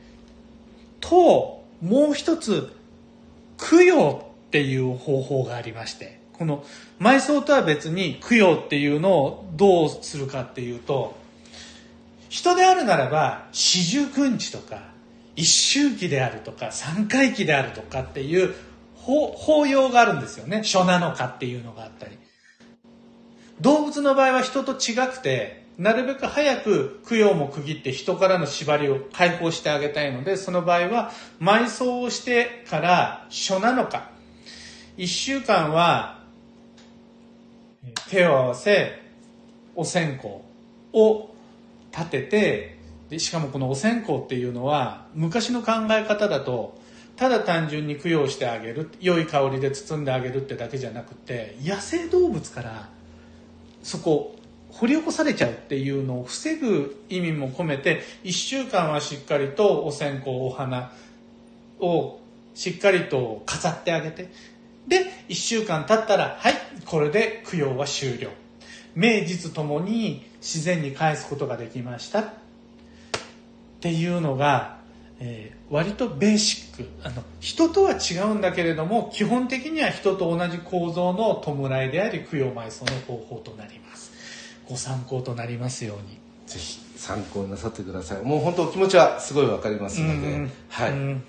と、もう一つ供養っていう方法がありまして、この埋葬とは別に供養っていうのをどうするかっていうと、人であるならば四十九日とか一周忌であるとか三回忌であるとかっていう法要があるんですよね。初七日っていうのがあったり、動物の場合は人と違くて、なるべく早く供養も区切って人からの縛りを解放してあげたいので、その場合は埋葬をしてから初七日1週間は手を合わせお線香を立てて、でしかもこのお線香っていうのは昔の考え方だとただ単純に供養してあげる、良い香りで包んであげるってだけじゃなくて、野生動物からそこ掘り起こされちゃうっていうのを防ぐ意味も込めて、1週間はしっかりとお線香お花をしっかりと飾ってあげて、で1週間経ったら、はい、これで供養は終了、名実ともに自然に返すことができましたっっていうのが、割とベーシック、人とは違うんだけれども基本的には人と同じ構造の弔いであり供養埋葬の方法となります。ご参考となりますようにぜひ参考になさってください。もう本当お気持ちはすごいわかりますので、はい。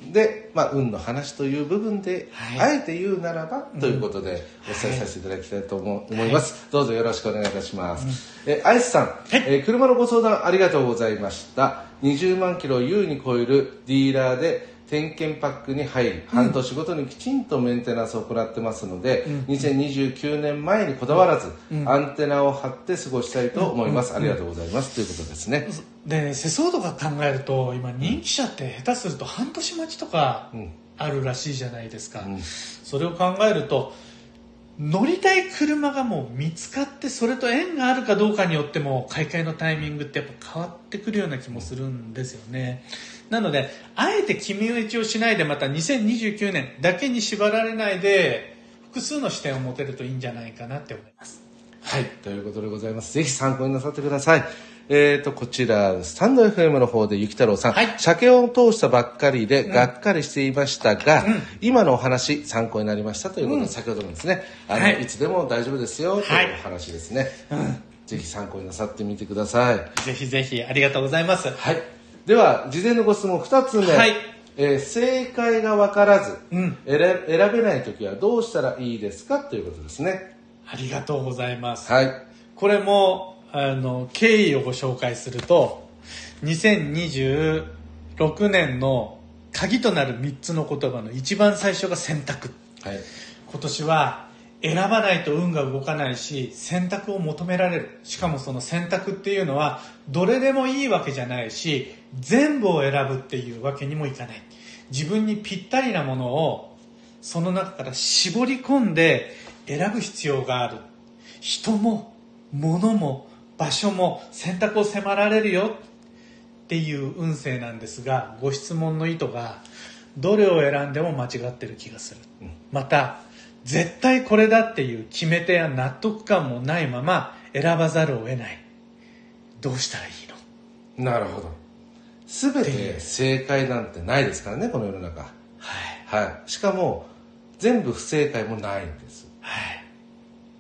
で、運の話という部分で、あえて言うならば、ということでお伝えさせていただきたいと思います。どうぞよろしくお願いいたします。アイスさん、車のご相談ありがとうございました。20万キロを優に超えるディーラーで点検パックに入り、半年ごとにきちんとメンテナンスを行ってますので、2029年前にこだわらず、アンテナを張って過ごしたいと思います。ありがとうございます。ということですね。 で、世相とか考えると、今人気車って下手すると半年待ちとかあるらしいじゃないですか。それを考えると、乗りたい車がもう見つかって、それと縁があるかどうかによっても買い替えのタイミングってやっぱ変わってくるような気もするんですよね。なのであえて決め打ちをしないで、また2029年だけに縛られないで複数の視点を持てるといいんじゃないかなって思います。 はい、ということでございます。ぜひ参考になさってください。こちらスタンド FM の方でゆき太郎さん、車検を通したばっかりでがっかりしていましたが、今のお話参考になりましたということで、先ほどのですね、いつでも大丈夫ですよというお話ですね。ぜひ参考になさってみてください。 ぜひぜひありがとうございます。 はい。では事前のご質問2つ目、正解が分からず、選べないときはどうしたらいいですかということですね。 ありがとうございます。 はい。 これも経緯をご紹介すると、2026年の鍵となる3つの言葉の一番最初が選択。はい、今年は選ばないと運が動かないし、選択を求められる。しかもその選択っていうのはどれでもいいわけじゃないし、全部を選ぶっていうわけにもいかない。自分にぴったりなものをその中から絞り込んで選ぶ必要がある。人も物も場所も選択を迫られるよっていう運勢なんですが、ご質問の意図がどれを選んでも間違ってる気がする。また絶対これだっていう決め手や納得感もないまま選ばざるを得ない。どうしたらいいの？なるほど。全て正解なんてないですからね、この世の中。はい。しかも全部不正解もないんです。はい。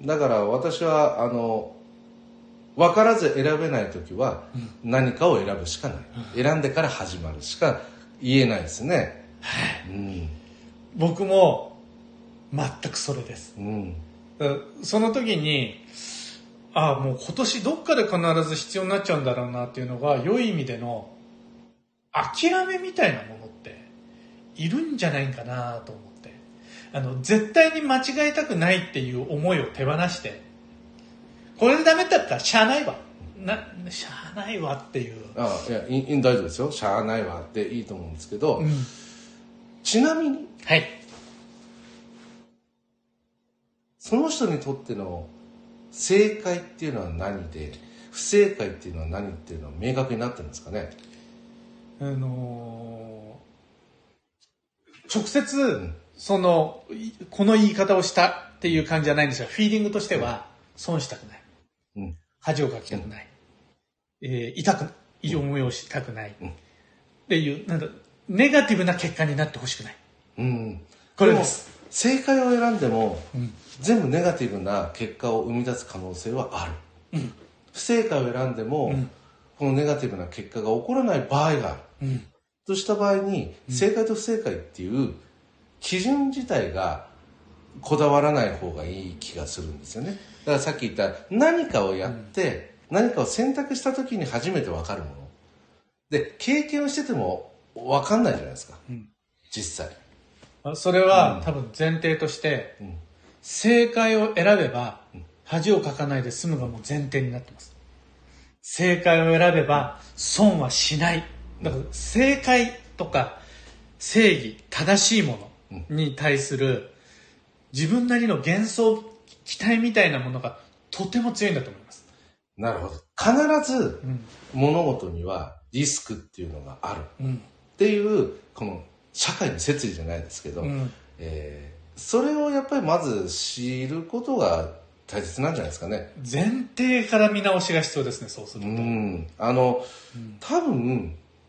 だから私は分からず選べないときは何かを選ぶしかない、選んでから始まるしか言えないですね。はい、 僕も全くそれです。その時にもう今年どっかで必ず必要になっちゃうんだろうなっていうのが、良い意味での諦めみたいなものっているんじゃないかなと思って、絶対に間違えたくないっていう思いを手放して、これでダメだったらしゃあないわしゃあないわっていう。 いや大丈夫ですよ、しゃあないわっていいと思うんですけど、ちなみに、その人にとっての正解っていうのは何で、不正解っていうのは何っていうのは明確になってるんですかね。 直接この言い方をしたっていう感じじゃないんですが、フィーリングとしては損したくない、恥をかきたくない、いい思いをしたくない、っていうネガティブな結果になってほしくない、これです。 正解を選んでも、全部ネガティブな結果を生み出す可能性はある、不正解を選んでも、このネガティブな結果が起こらない場合がある、とした場合に、正解と不正解っていう基準自体がこだわらない方がいい気がするんですよね。だからさっき言った何かをやって、何かを選択した時に初めて分かるもので、経験をしてても分かんないじゃないですか、実際。 それは、多分前提として、正解を選べば恥をかかないで済むがもう前提になってます。正解を選べば損はしない。だから正解とか正義、正しいものに対する自分なりの幻想、期待みたいなものがとても強いんだと思います。 なるほど。必ず物事にはリスクっていうのがある、っていうこの社会の摂理じゃないですけど、それをやっぱりまず知ることが大切なんじゃないですかね。 前提から見直しが必要ですね、そうすると。 多分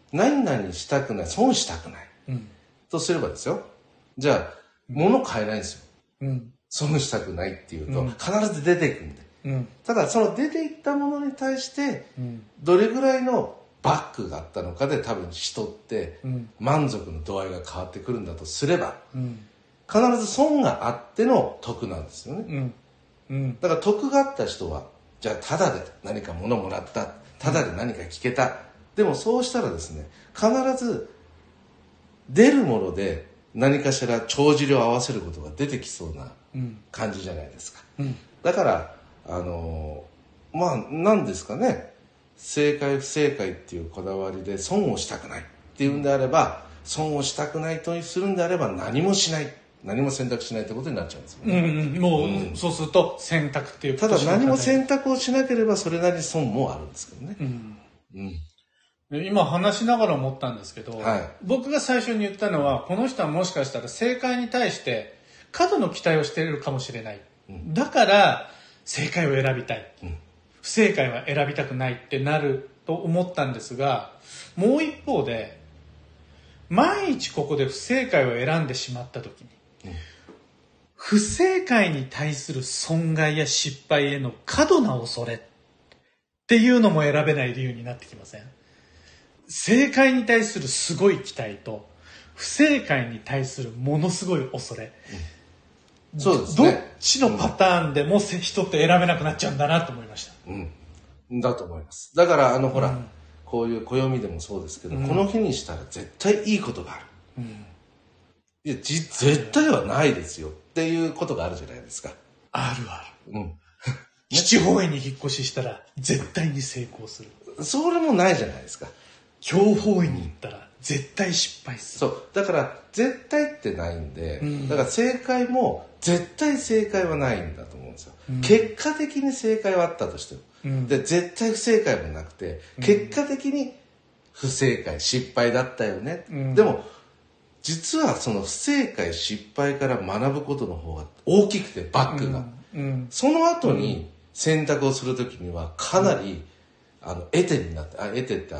何々したくない、損したくない。とすればですよ。じゃあ、物買えないんですよ。損したくないっていうと、必ず出ていくんで。ただ、その出ていったものに対して、どれぐらいのバックがあったのかで多分人って満足の度合いが変わってくるんだとすれば、必ず損があっての得なんですよね。だから得があった人は、じゃあタダで何か物もらった、タダで何か聞けた。でもそうしたらですね、必ず出るもので何かしら帳尻を合わせることが出てきそうな感じじゃないですか。だからまあ何ですかね、正解不正解っていうこだわりで損をしたくないっていうんであれば、損をしたくないとするんであれば何もしない、何も選択しないってことになっちゃうんですよね。 もう、そうすると選択っていうただ何も選択をしなければそれなりに損もあるんですけどね。 今話しながら思ったんですけど、僕が最初に言ったのは、この人はもしかしたら正解に対して過度の期待をしているかもしれない。だから正解を選びたい。不正解は選びたくないってなると思ったんですが、もう一方で、万一ここで不正解を選んでしまった時に、不正解に対する損害や失敗への過度な恐れっていうのも選べない理由になってきません？正解に対するすごい期待と不正解に対するものすごい恐れ、 そうですね、 どっちのパターンでも人って選べなくなっちゃうんだなと思いました。 だと思います。だからほら、こういう暦でもそうですけど、この日にしたら絶対いいことがある、いや絶対はないですよっていうことがあるじゃないですか。 あるある。七方位に引っ越ししたら絶対に成功する。 それもないじゃないですか。 強方位に行ったら絶対失敗する。 そうだから絶対ってないんで、だから正解も絶対正解はないんだと思うんですよ。結果的に正解はあったとしても、で絶対不正解もなくて、結果的に不正解失敗だったよね、でも実はその不正解失敗から学ぶことの方が大きくて、バックが、その後に選択をするときにはかなり、得手になって、得手って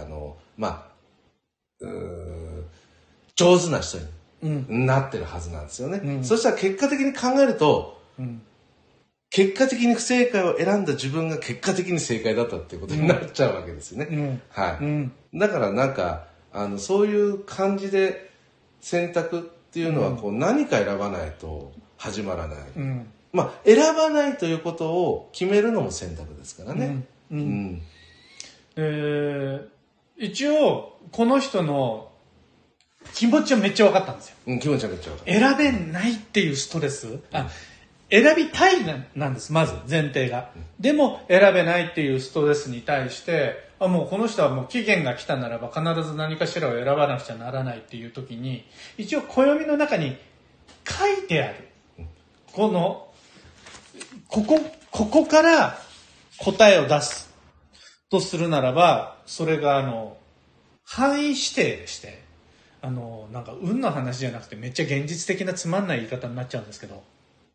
上手な人になってるはずなんですよね。そしたら結果的に考えると、結果的に不正解を選んだ自分が結果的に正解だったっていうことになっちゃうわけですよね。だからなんかそういう感じで選択っていうのはこう何か選ばないと始まらない。選ばないということを決めるのも選択ですからね。 一応この人の気持ちはめっちゃ分かったんですよ。 気持ちはめっちゃ分かった。 選べないっていうストレス、選びたいなんです、まず前提が。でも選べないっていうストレスに対して、もうこの人はもう期限が来たならば必ず何かしらを選ばなくちゃならないっていう時に、一応暦の中に書いてある。ここから答えを出すとするならば、それが範囲指定でして、なんか運の話じゃなくてめっちゃ現実的なつまんない言い方になっちゃうんですけど、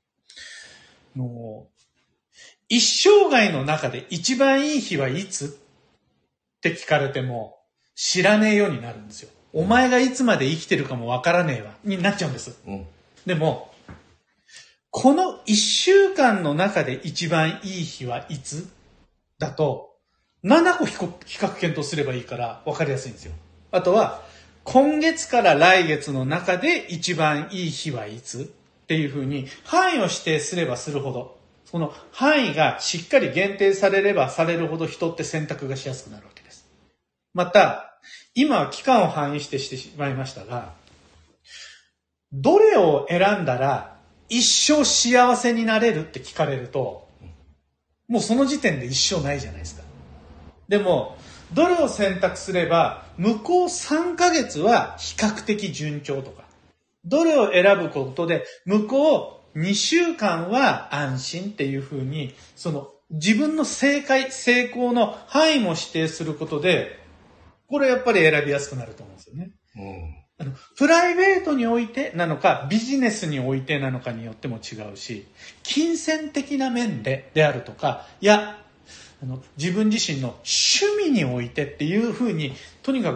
一生涯の中で一番いい日はいつって聞かれても知らねえようになるんですよ。お前がいつまで生きてるかもわからねえわになっちゃうんです。でもこの一週間の中で一番いい日はいつだと7個比較検討すればいいからわかりやすいんですよ。あとは今月から来月の中で一番いい日はいつっていうふうに範囲を指定すればするほど、その範囲がしっかり限定されればされるほど人って選択がしやすくなるわけです。また、今は期間を範囲してしまいましたが、どれを選んだら一生幸せになれるって聞かれると、もうその時点で一生ないじゃないですか。でも、どれを選択すれば向こう3ヶ月は比較的順調とか、どれを選ぶことで向こう2週間は安心っていう風に、その自分の正解成功の範囲も指定することで、これやっぱり選びやすくなると思うんですよね。プライベートにおいてなのかビジネスにおいてなのかによっても違うし、金銭的な面であるとか、いや自分自身の趣味においてっていう風に、とにかく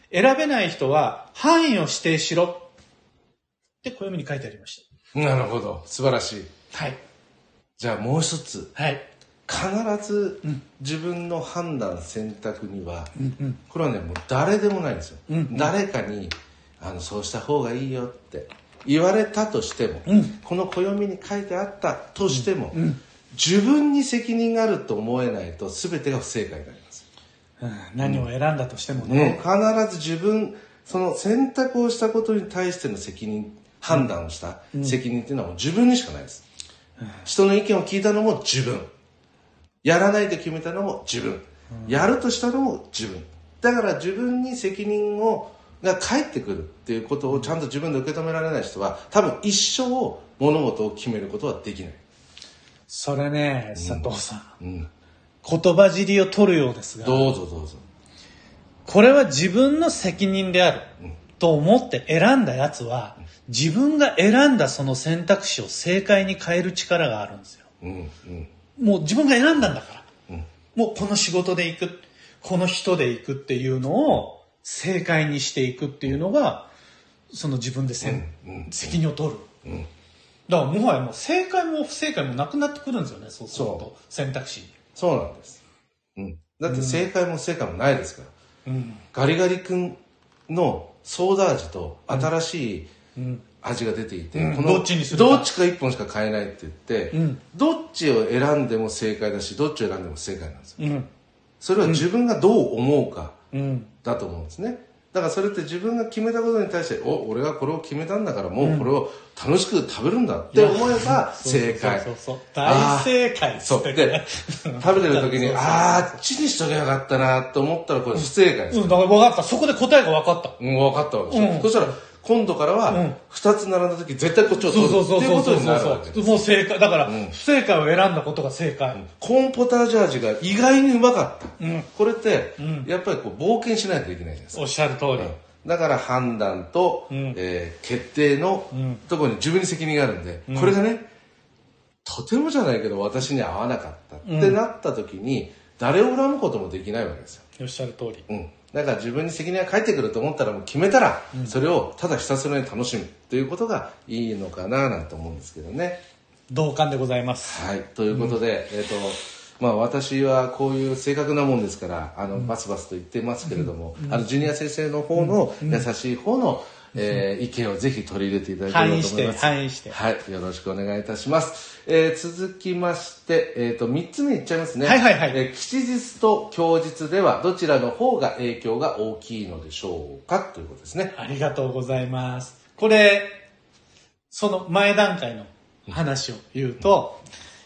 選べない人は範囲を指定しろって暦に書いてありましなるほど。素晴らしい。 た。はい。 じゃあもう一つ。 はい。 必ず自分の判断選択には、これはねもう誰でもないんですよ、誰かにそうした方がいいよって言われたとしても、この暦に書いてあったとしても、自分に責任があると思えないと全てが不正解になります、 何を選んだとしてもね、 必ず自分その選択をしたことに対しての責任、判断をした責任っていうのはもう自分にしかないです、人の意見を聞いたのも自分、やらないと決めたのも自分、やるとしたのも自分だから、自分に責任が返ってくるっていうことをちゃんと自分で受け止められない人は多分一生物事を決めることはできない。 それね、佐藤さん、言葉尻を取るようですが、 どうぞどうぞ。 これは自分の責任であると思って選んだやつは、自分が選んだその選択肢を正解に変える力があるんですよ。もう自分が選んだんだから、もうこの仕事で行く、この人で行くっていうのを正解にしていくっていうのが、その自分で責任を取る。だからもはやもう正解も不正解もなくなってくるんですよね、そうすると選択肢。 そうなんです。だって正解も不正解もないですから。ガリガリ君のソーダ味と新しい味が出ていて、このどっちにするか、 どっちか一本しか買えないって言って、どっちを選んでも正解だし、どっちを選んでも正解なんですよ。それは自分がどう思うかだと思うんですね。だからそれって自分が決めたことに対して、俺がこれを決めたんだからもうこれを楽しく食べるんだって思えば正解。 大正解。 そう。で、食べてる時に、あっちにしとけばよかったなと思ったらこれ不正解です。 だから分かった。そこで答えが分かった。 分かったわけですよ。そしたら、今度からは2つ並んだ時絶対こっちを取るっていうことになるわけです。 もう正解。だから、不正解を選んだことが正解。 コーンポタージュ味が意外にうまかった。これって、やっぱりこう冒険しないといけないじゃないですか。 おっしゃる通り。 だから判断と、決定のところに自分に責任があるんで、これがね、とてもじゃないけど私に合わなかったってなった時に、誰を恨むこともできないわけですよ。 おっしゃる通り。 だから自分に責任が返ってくると思ったらもう決めたら、それをただひたすらに楽しむということがいいのかななんて思うんですけどね。 同感でございます。 はい。ということで、私はこういう正確なもんですから、バスバスと言ってますけれども、ジュニア先生の方の優しい方の、意見をぜひ取り入れていただければと思います。 範囲して。 はい。よろしくお願いいたします。続きまして、3つ目いっちゃいますね。吉日と凶日ではどちらの方が影響が大きいのでしょうかということですね。 ありがとうございます。これ、その前段階の話を言うと、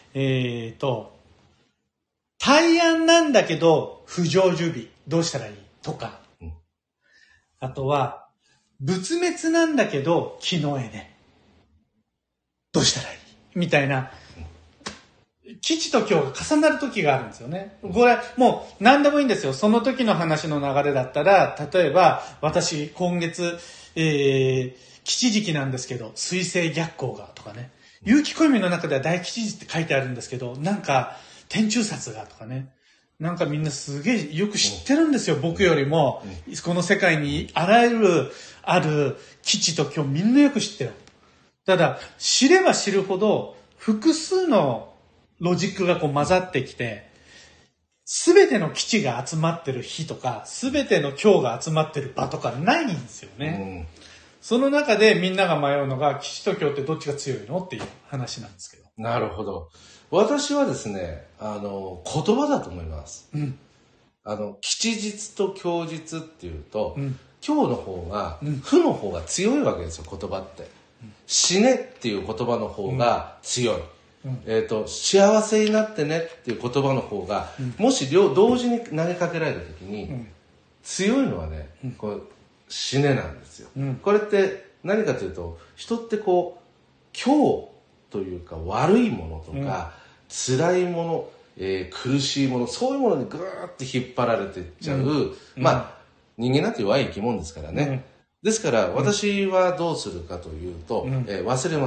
大安なんだけど不成就日どうしたらいいとか、あとは仏滅なんだけど木の絵でどうしたらいいみたいな、吉と凶が重なる時があるんですよね。これもう何でもいいんですよ。その時の話の流れだったら、例えば私今月、吉時期なんですけど水星逆行がとかね、有機暦の中では大吉時って書いてあるんですけど、なんか天中殺がとかね、なんかみんなすげえよく知ってるんですよ、僕よりも。この世界にあらゆるある吉と凶みんなよく知ってる。ただ知れば知るほど複数のロジックがこう混ざってきて、すべての基地が集まってる日とか、すべての今日が集まってる場とかないんですよね。その中でみんなが迷うのが、基地と今日ってどっちが強いのっていう話なんですけど。 なるほど。私はですね、言葉だと思います。吉日と凶日っていうと、今日の方が、負の方が強いわけですよ、言葉って。死ねっていう言葉の方が強い。幸せになってねっていう言葉の方が、もし同時に投げかけられた時に、強いのはね、こう死ねなんですよ。これって何かというと、人ってこう今日というか悪いものとか、辛いもの、苦しいもの、そういうものにぐーって引っ張られていっちゃう、人間なんて弱い生き物ですからね。ですから私はどうするかというと、忘れます。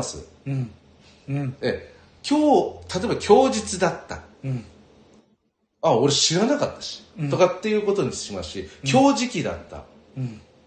今日、例えば供日だった。俺知らなかったし、とかっていうことにしますし、今日時期だった。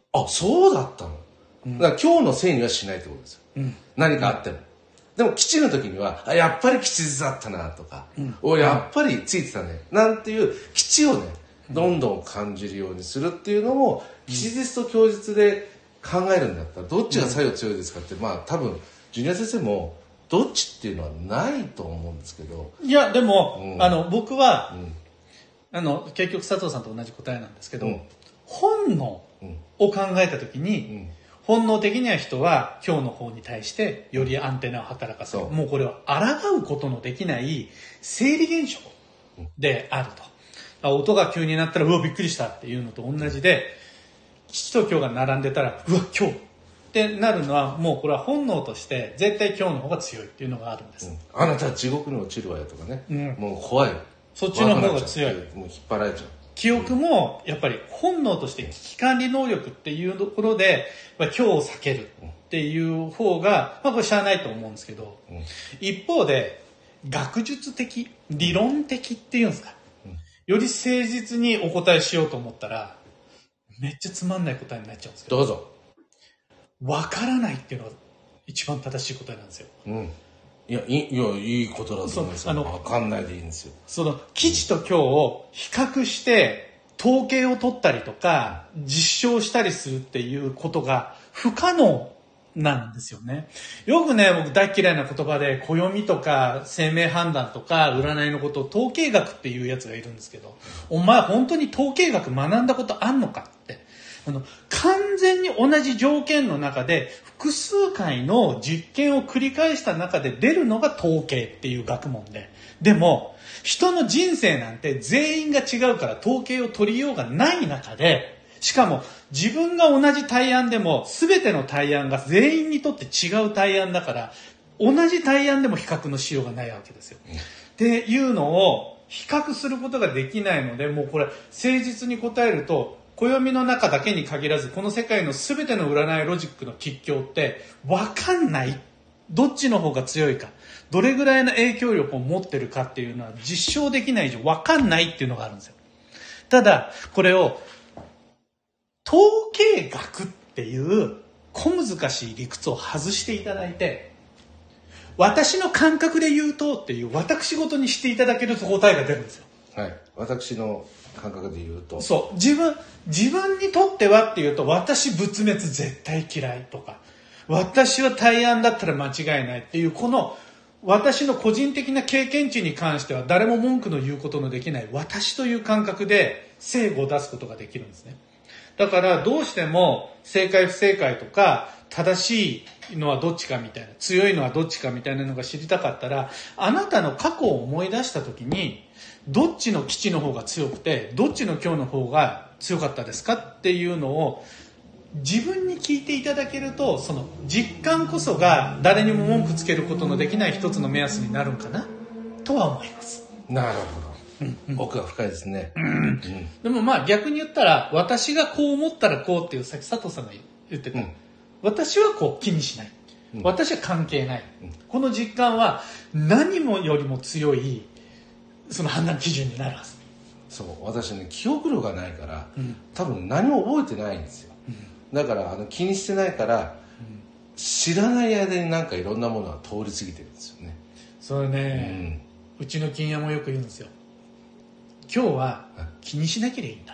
あ、そうだったの。だから今日のせいにはしないってことですよ。何かあっても。でも基地の時には、あ、やっぱり吉日だったなとか、やっぱりついてたね。なんていう基地をね、どんどん感じるようにするっていうのも、吉日と凶日で考えるんだったら、どっちが作用強いですかって、まあ多分、ジュニア先生も、どっちっていうのはないと思うんですけど。 いや、でも、僕は、結局佐藤さんと同じ答えなんですけど、本能を考えた時に、本能的には人は今日の方に対してよりアンテナを働かせる。もうこれは抗うことのできない生理現象であると。音が急になったら、うわ、びっくりしたっていうのと同じで、吉と今日が並んでたら、うわ、今日ってなるのは、もうこれは本能として絶対今日の方が強いっていうのがあるんです。 あなたは地獄に落ちるわよとかね。もう怖い。 そっちの方が強い。 もう引っ張られちゃう。 記憶もやっぱり本能として危機管理能力っていうところで、今日を避けるっていう方が、これしゃあないと思うんですけど、一方で学術的、理論的っていうんですか、より誠実にお答えしようと思ったら、めっちゃつまんない答えになっちゃうんですけど。 どうぞ。 わからないっていうのが一番正しい答えなんですよ。 いいことだと思うんですよ。わかんないでいいんですよ。 その吉と今日を比較して統計を取ったりとか実証したりするっていうことが不可能なんですよね。よくね、僕大嫌いな言葉で暦とか生命判断とか占いのことを統計学っていうやつがいるんですけど、お前本当に統計学学んだことあんのかって。完全に同じ条件の中で複数回の実験を繰り返した中で出るのが統計っていう学問で、でも人の人生なんて全員が違うから統計を取りようがない中で、しかも自分が同じ対案でも全ての対案が全員にとって違う対案だから、同じ対案でも比較のしようがないわけですよ。っていうのを比較することができないので、もうこれ誠実に答えると、暦の中だけに限らず、この世界の全ての占いロジックの吉凶って分かんない。どっちの方が強いか、どれぐらいの影響力を持ってるかっていうのは実証できない以上分かんないっていうのがあるんですよ。ただ、これを統計学っていう小難しい理屈を外していただいて、私の感覚で言うとっていう私事にしていただけると答えが出るんですよ。 はい。私の感覚で言うと。 そう。自分にとってはっていうと、私仏滅絶対嫌いとか、私は対案だったら間違いないっていう、この私の個人的な経験値に関しては誰も文句の言うことのできない私という感覚で正誤を出すことができるんですね。だからどうしても正解不正解とか正しいのはどっちかみたいな、強いのはどっちかみたいなのが知りたかったら、あなたの過去を思い出した時に、どっちの基地の方が強くてどっちの今日の方が強かったですかっていうのを自分に聞いていただけると、その実感こそが誰にも文句つけることのできない一つの目安になるんかなとは思います。 なるほど。奥が深いですね。 でも逆に言ったら、私がこう思ったらこうっていう、さっき佐藤さんが言ってた、私はこう気にしない、私は関係ない、この実感は何もよりも強いその判断基準になるはず。 そう、私ね、記憶力がないから、多分何も覚えてないんですよ。だから気にしてないから、知らない間になんかいろんなものが通り過ぎてるんですよね。 それね、うちの金屋もよく言うんですよ。今日は気にしなければいいんだって。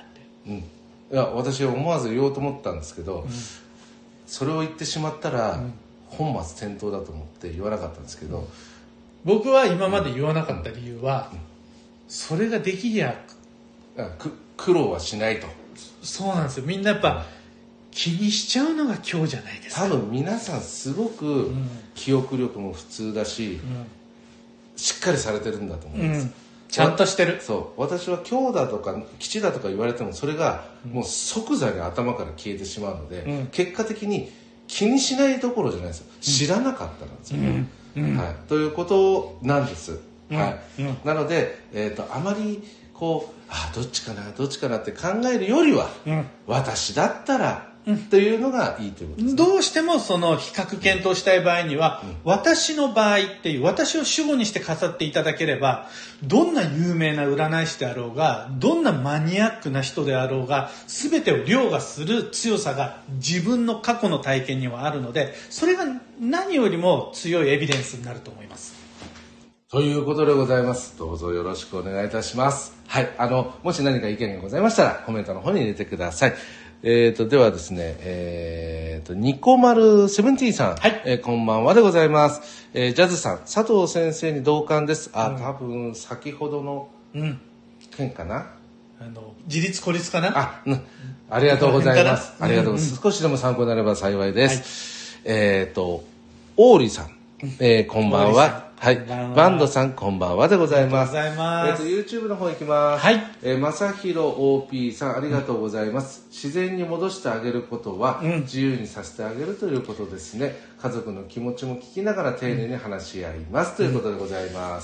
いや、私は思わず言おうと思ったんですけど、それを言ってしまったら、本末転倒だと思って言わなかったんですけど、 僕は今まで言わなかった理由は、それができりゃ苦労はしないと。 そうなんですよ。みんなやっぱ気にしちゃうのが今日じゃないですか。 多分皆さんすごく記憶力も普通だし、しっかりされてるんだと思います。 ちゃんとしてる。 そう。私は今日だとか吉だとか言われても、それがもう即座に頭から消えてしまうので、結果的に気にしないどころじゃないですよ。知らなかったなんですよね。はい。ということなんです。はい。なので、あまりこう、どっちかなって考えるよりは、私だったらというのがいいということですね。 どうしてもその比較検討したい場合には、私の場合っていう、私を主語にして語っていただければ、どんな有名な占い師であろうが、どんなマニアックな人であろうが、全てを凌駕する強さが自分の過去の体験にはあるので、それが何よりも強いエビデンスになると思います。 ということでございます。どうぞよろしくお願いいたします。はい。もし何か意見がございましたら、コメントの方に入れてください。ではですね、ニコマルセブンティーさん、はい、こんばんはでございます。ジャズさん、佐藤先生に同感です。多分先ほどの件かな。 自立孤立かな。 ありがとうございます。ありがとうございます。少しでも参考になれば幸いです。はい、オーリーさん、こんばんは。はい。バンドさん、こんばんはでございます。YouTube の方行きます。はい。まさひろ OP さん、ありがとうございます。自然に戻してあげることは、自由にさせてあげるということですね。家族の気持ちも聞きながら丁寧に話し合います。ということでございます。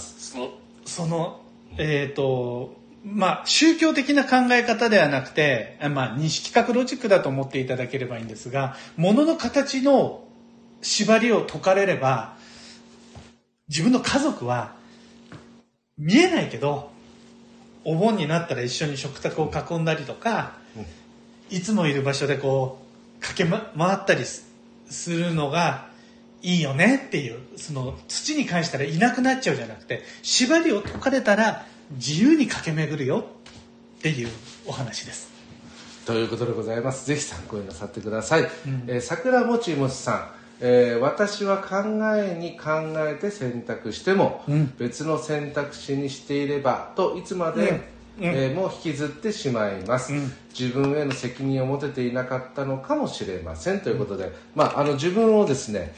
宗教的な考え方ではなくて、二式覚ロジックだと思っていただければいいんですが、物の形の縛りを解かれれば、自分の家族は見えないけど、お盆になったら一緒に食卓を囲んだりとか、いつもいる場所で駆け回ったりするのがいいよねっていう、その土に返したらいなくなっちゃうじゃなくて、縛りを解かれたら自由に駆け巡るよっていうお話です。 ということでございます。ぜひ参考になさってください。桜もちもちさん、私は考えに考えて選択しても、別の選択肢にしていればといつまで、も引きずってしまいます、自分への責任を持てていなかったのかもしれませんということで、自分をですね、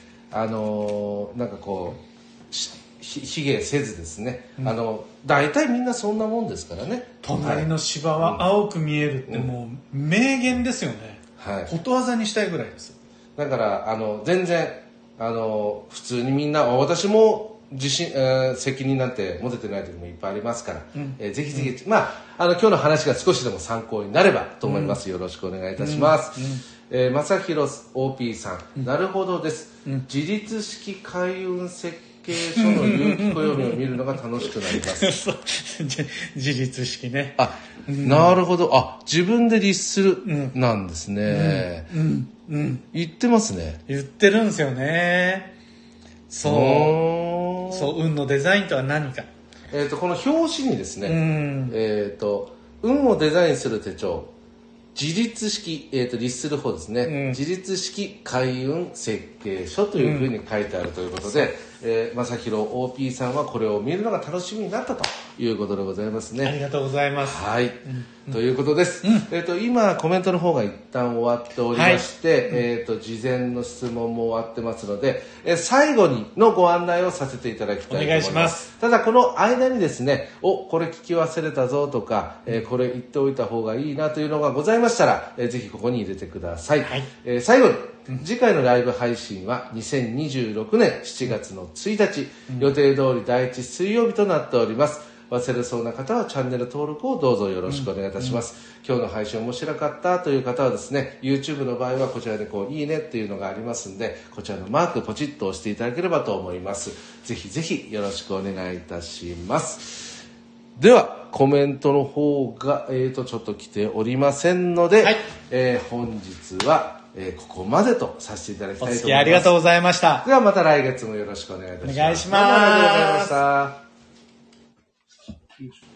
卑下せずですね、大体みんなそんなもんですからね。 隣の芝は青く見えるってもう名言ですよね。ことわざにしたいぐらいです。 だから全然普通にみんな、私も責任なんて持ててない時もいっぱいありますから、ぜひぜひ、今日の話が少しでも参考になればと思います。よろしくお願いいたします。まさひろ OP さん、なるほどです。自立式開運設計書の有機暦を見るのが楽しくなります自立式ね。 なるほど。自分で律するなんですね。言ってますね。 言ってるんですよね。そう、運のデザインとは何か。 この表紙にですね、運をデザインする手帳、自立式、律する方ですね、自立式開運設計書というふうに書いてあるということで、まさひろ OP さんはこれを見るのが楽しみになったということでございますね。 ありがとうございます。 はい。ということです。今、コメントの方が一旦終わっておりまして、事前の質問も終わってますので、最後にのご案内をさせていただきたいと思います。 お願いします。 ただ、この間にですね、これ聞き忘れたぞとか、これ言っておいた方がいいなというのがございましたら、ぜひここに入れてください。最後に、次回のライブ配信は2026年7月の1日、予定通り第1水曜日となっております。忘れそうな方はチャンネル登録をどうぞよろしくお願いいたします。今日の配信面白かったという方はですね、YouTube の場合はこちらでいいねっていうのがありますんで、こちらのマークポチッと押していただければと思います。ぜひぜひよろしくお願いいたします。では、コメントの方が、ちょっと来ておりませんので、本日は、ここまでとさせていただきたいと思います。 お付き合いありがとうございました。 ではまた来月もよろしくお願いいたします。 お願いします。 ありがとうございました。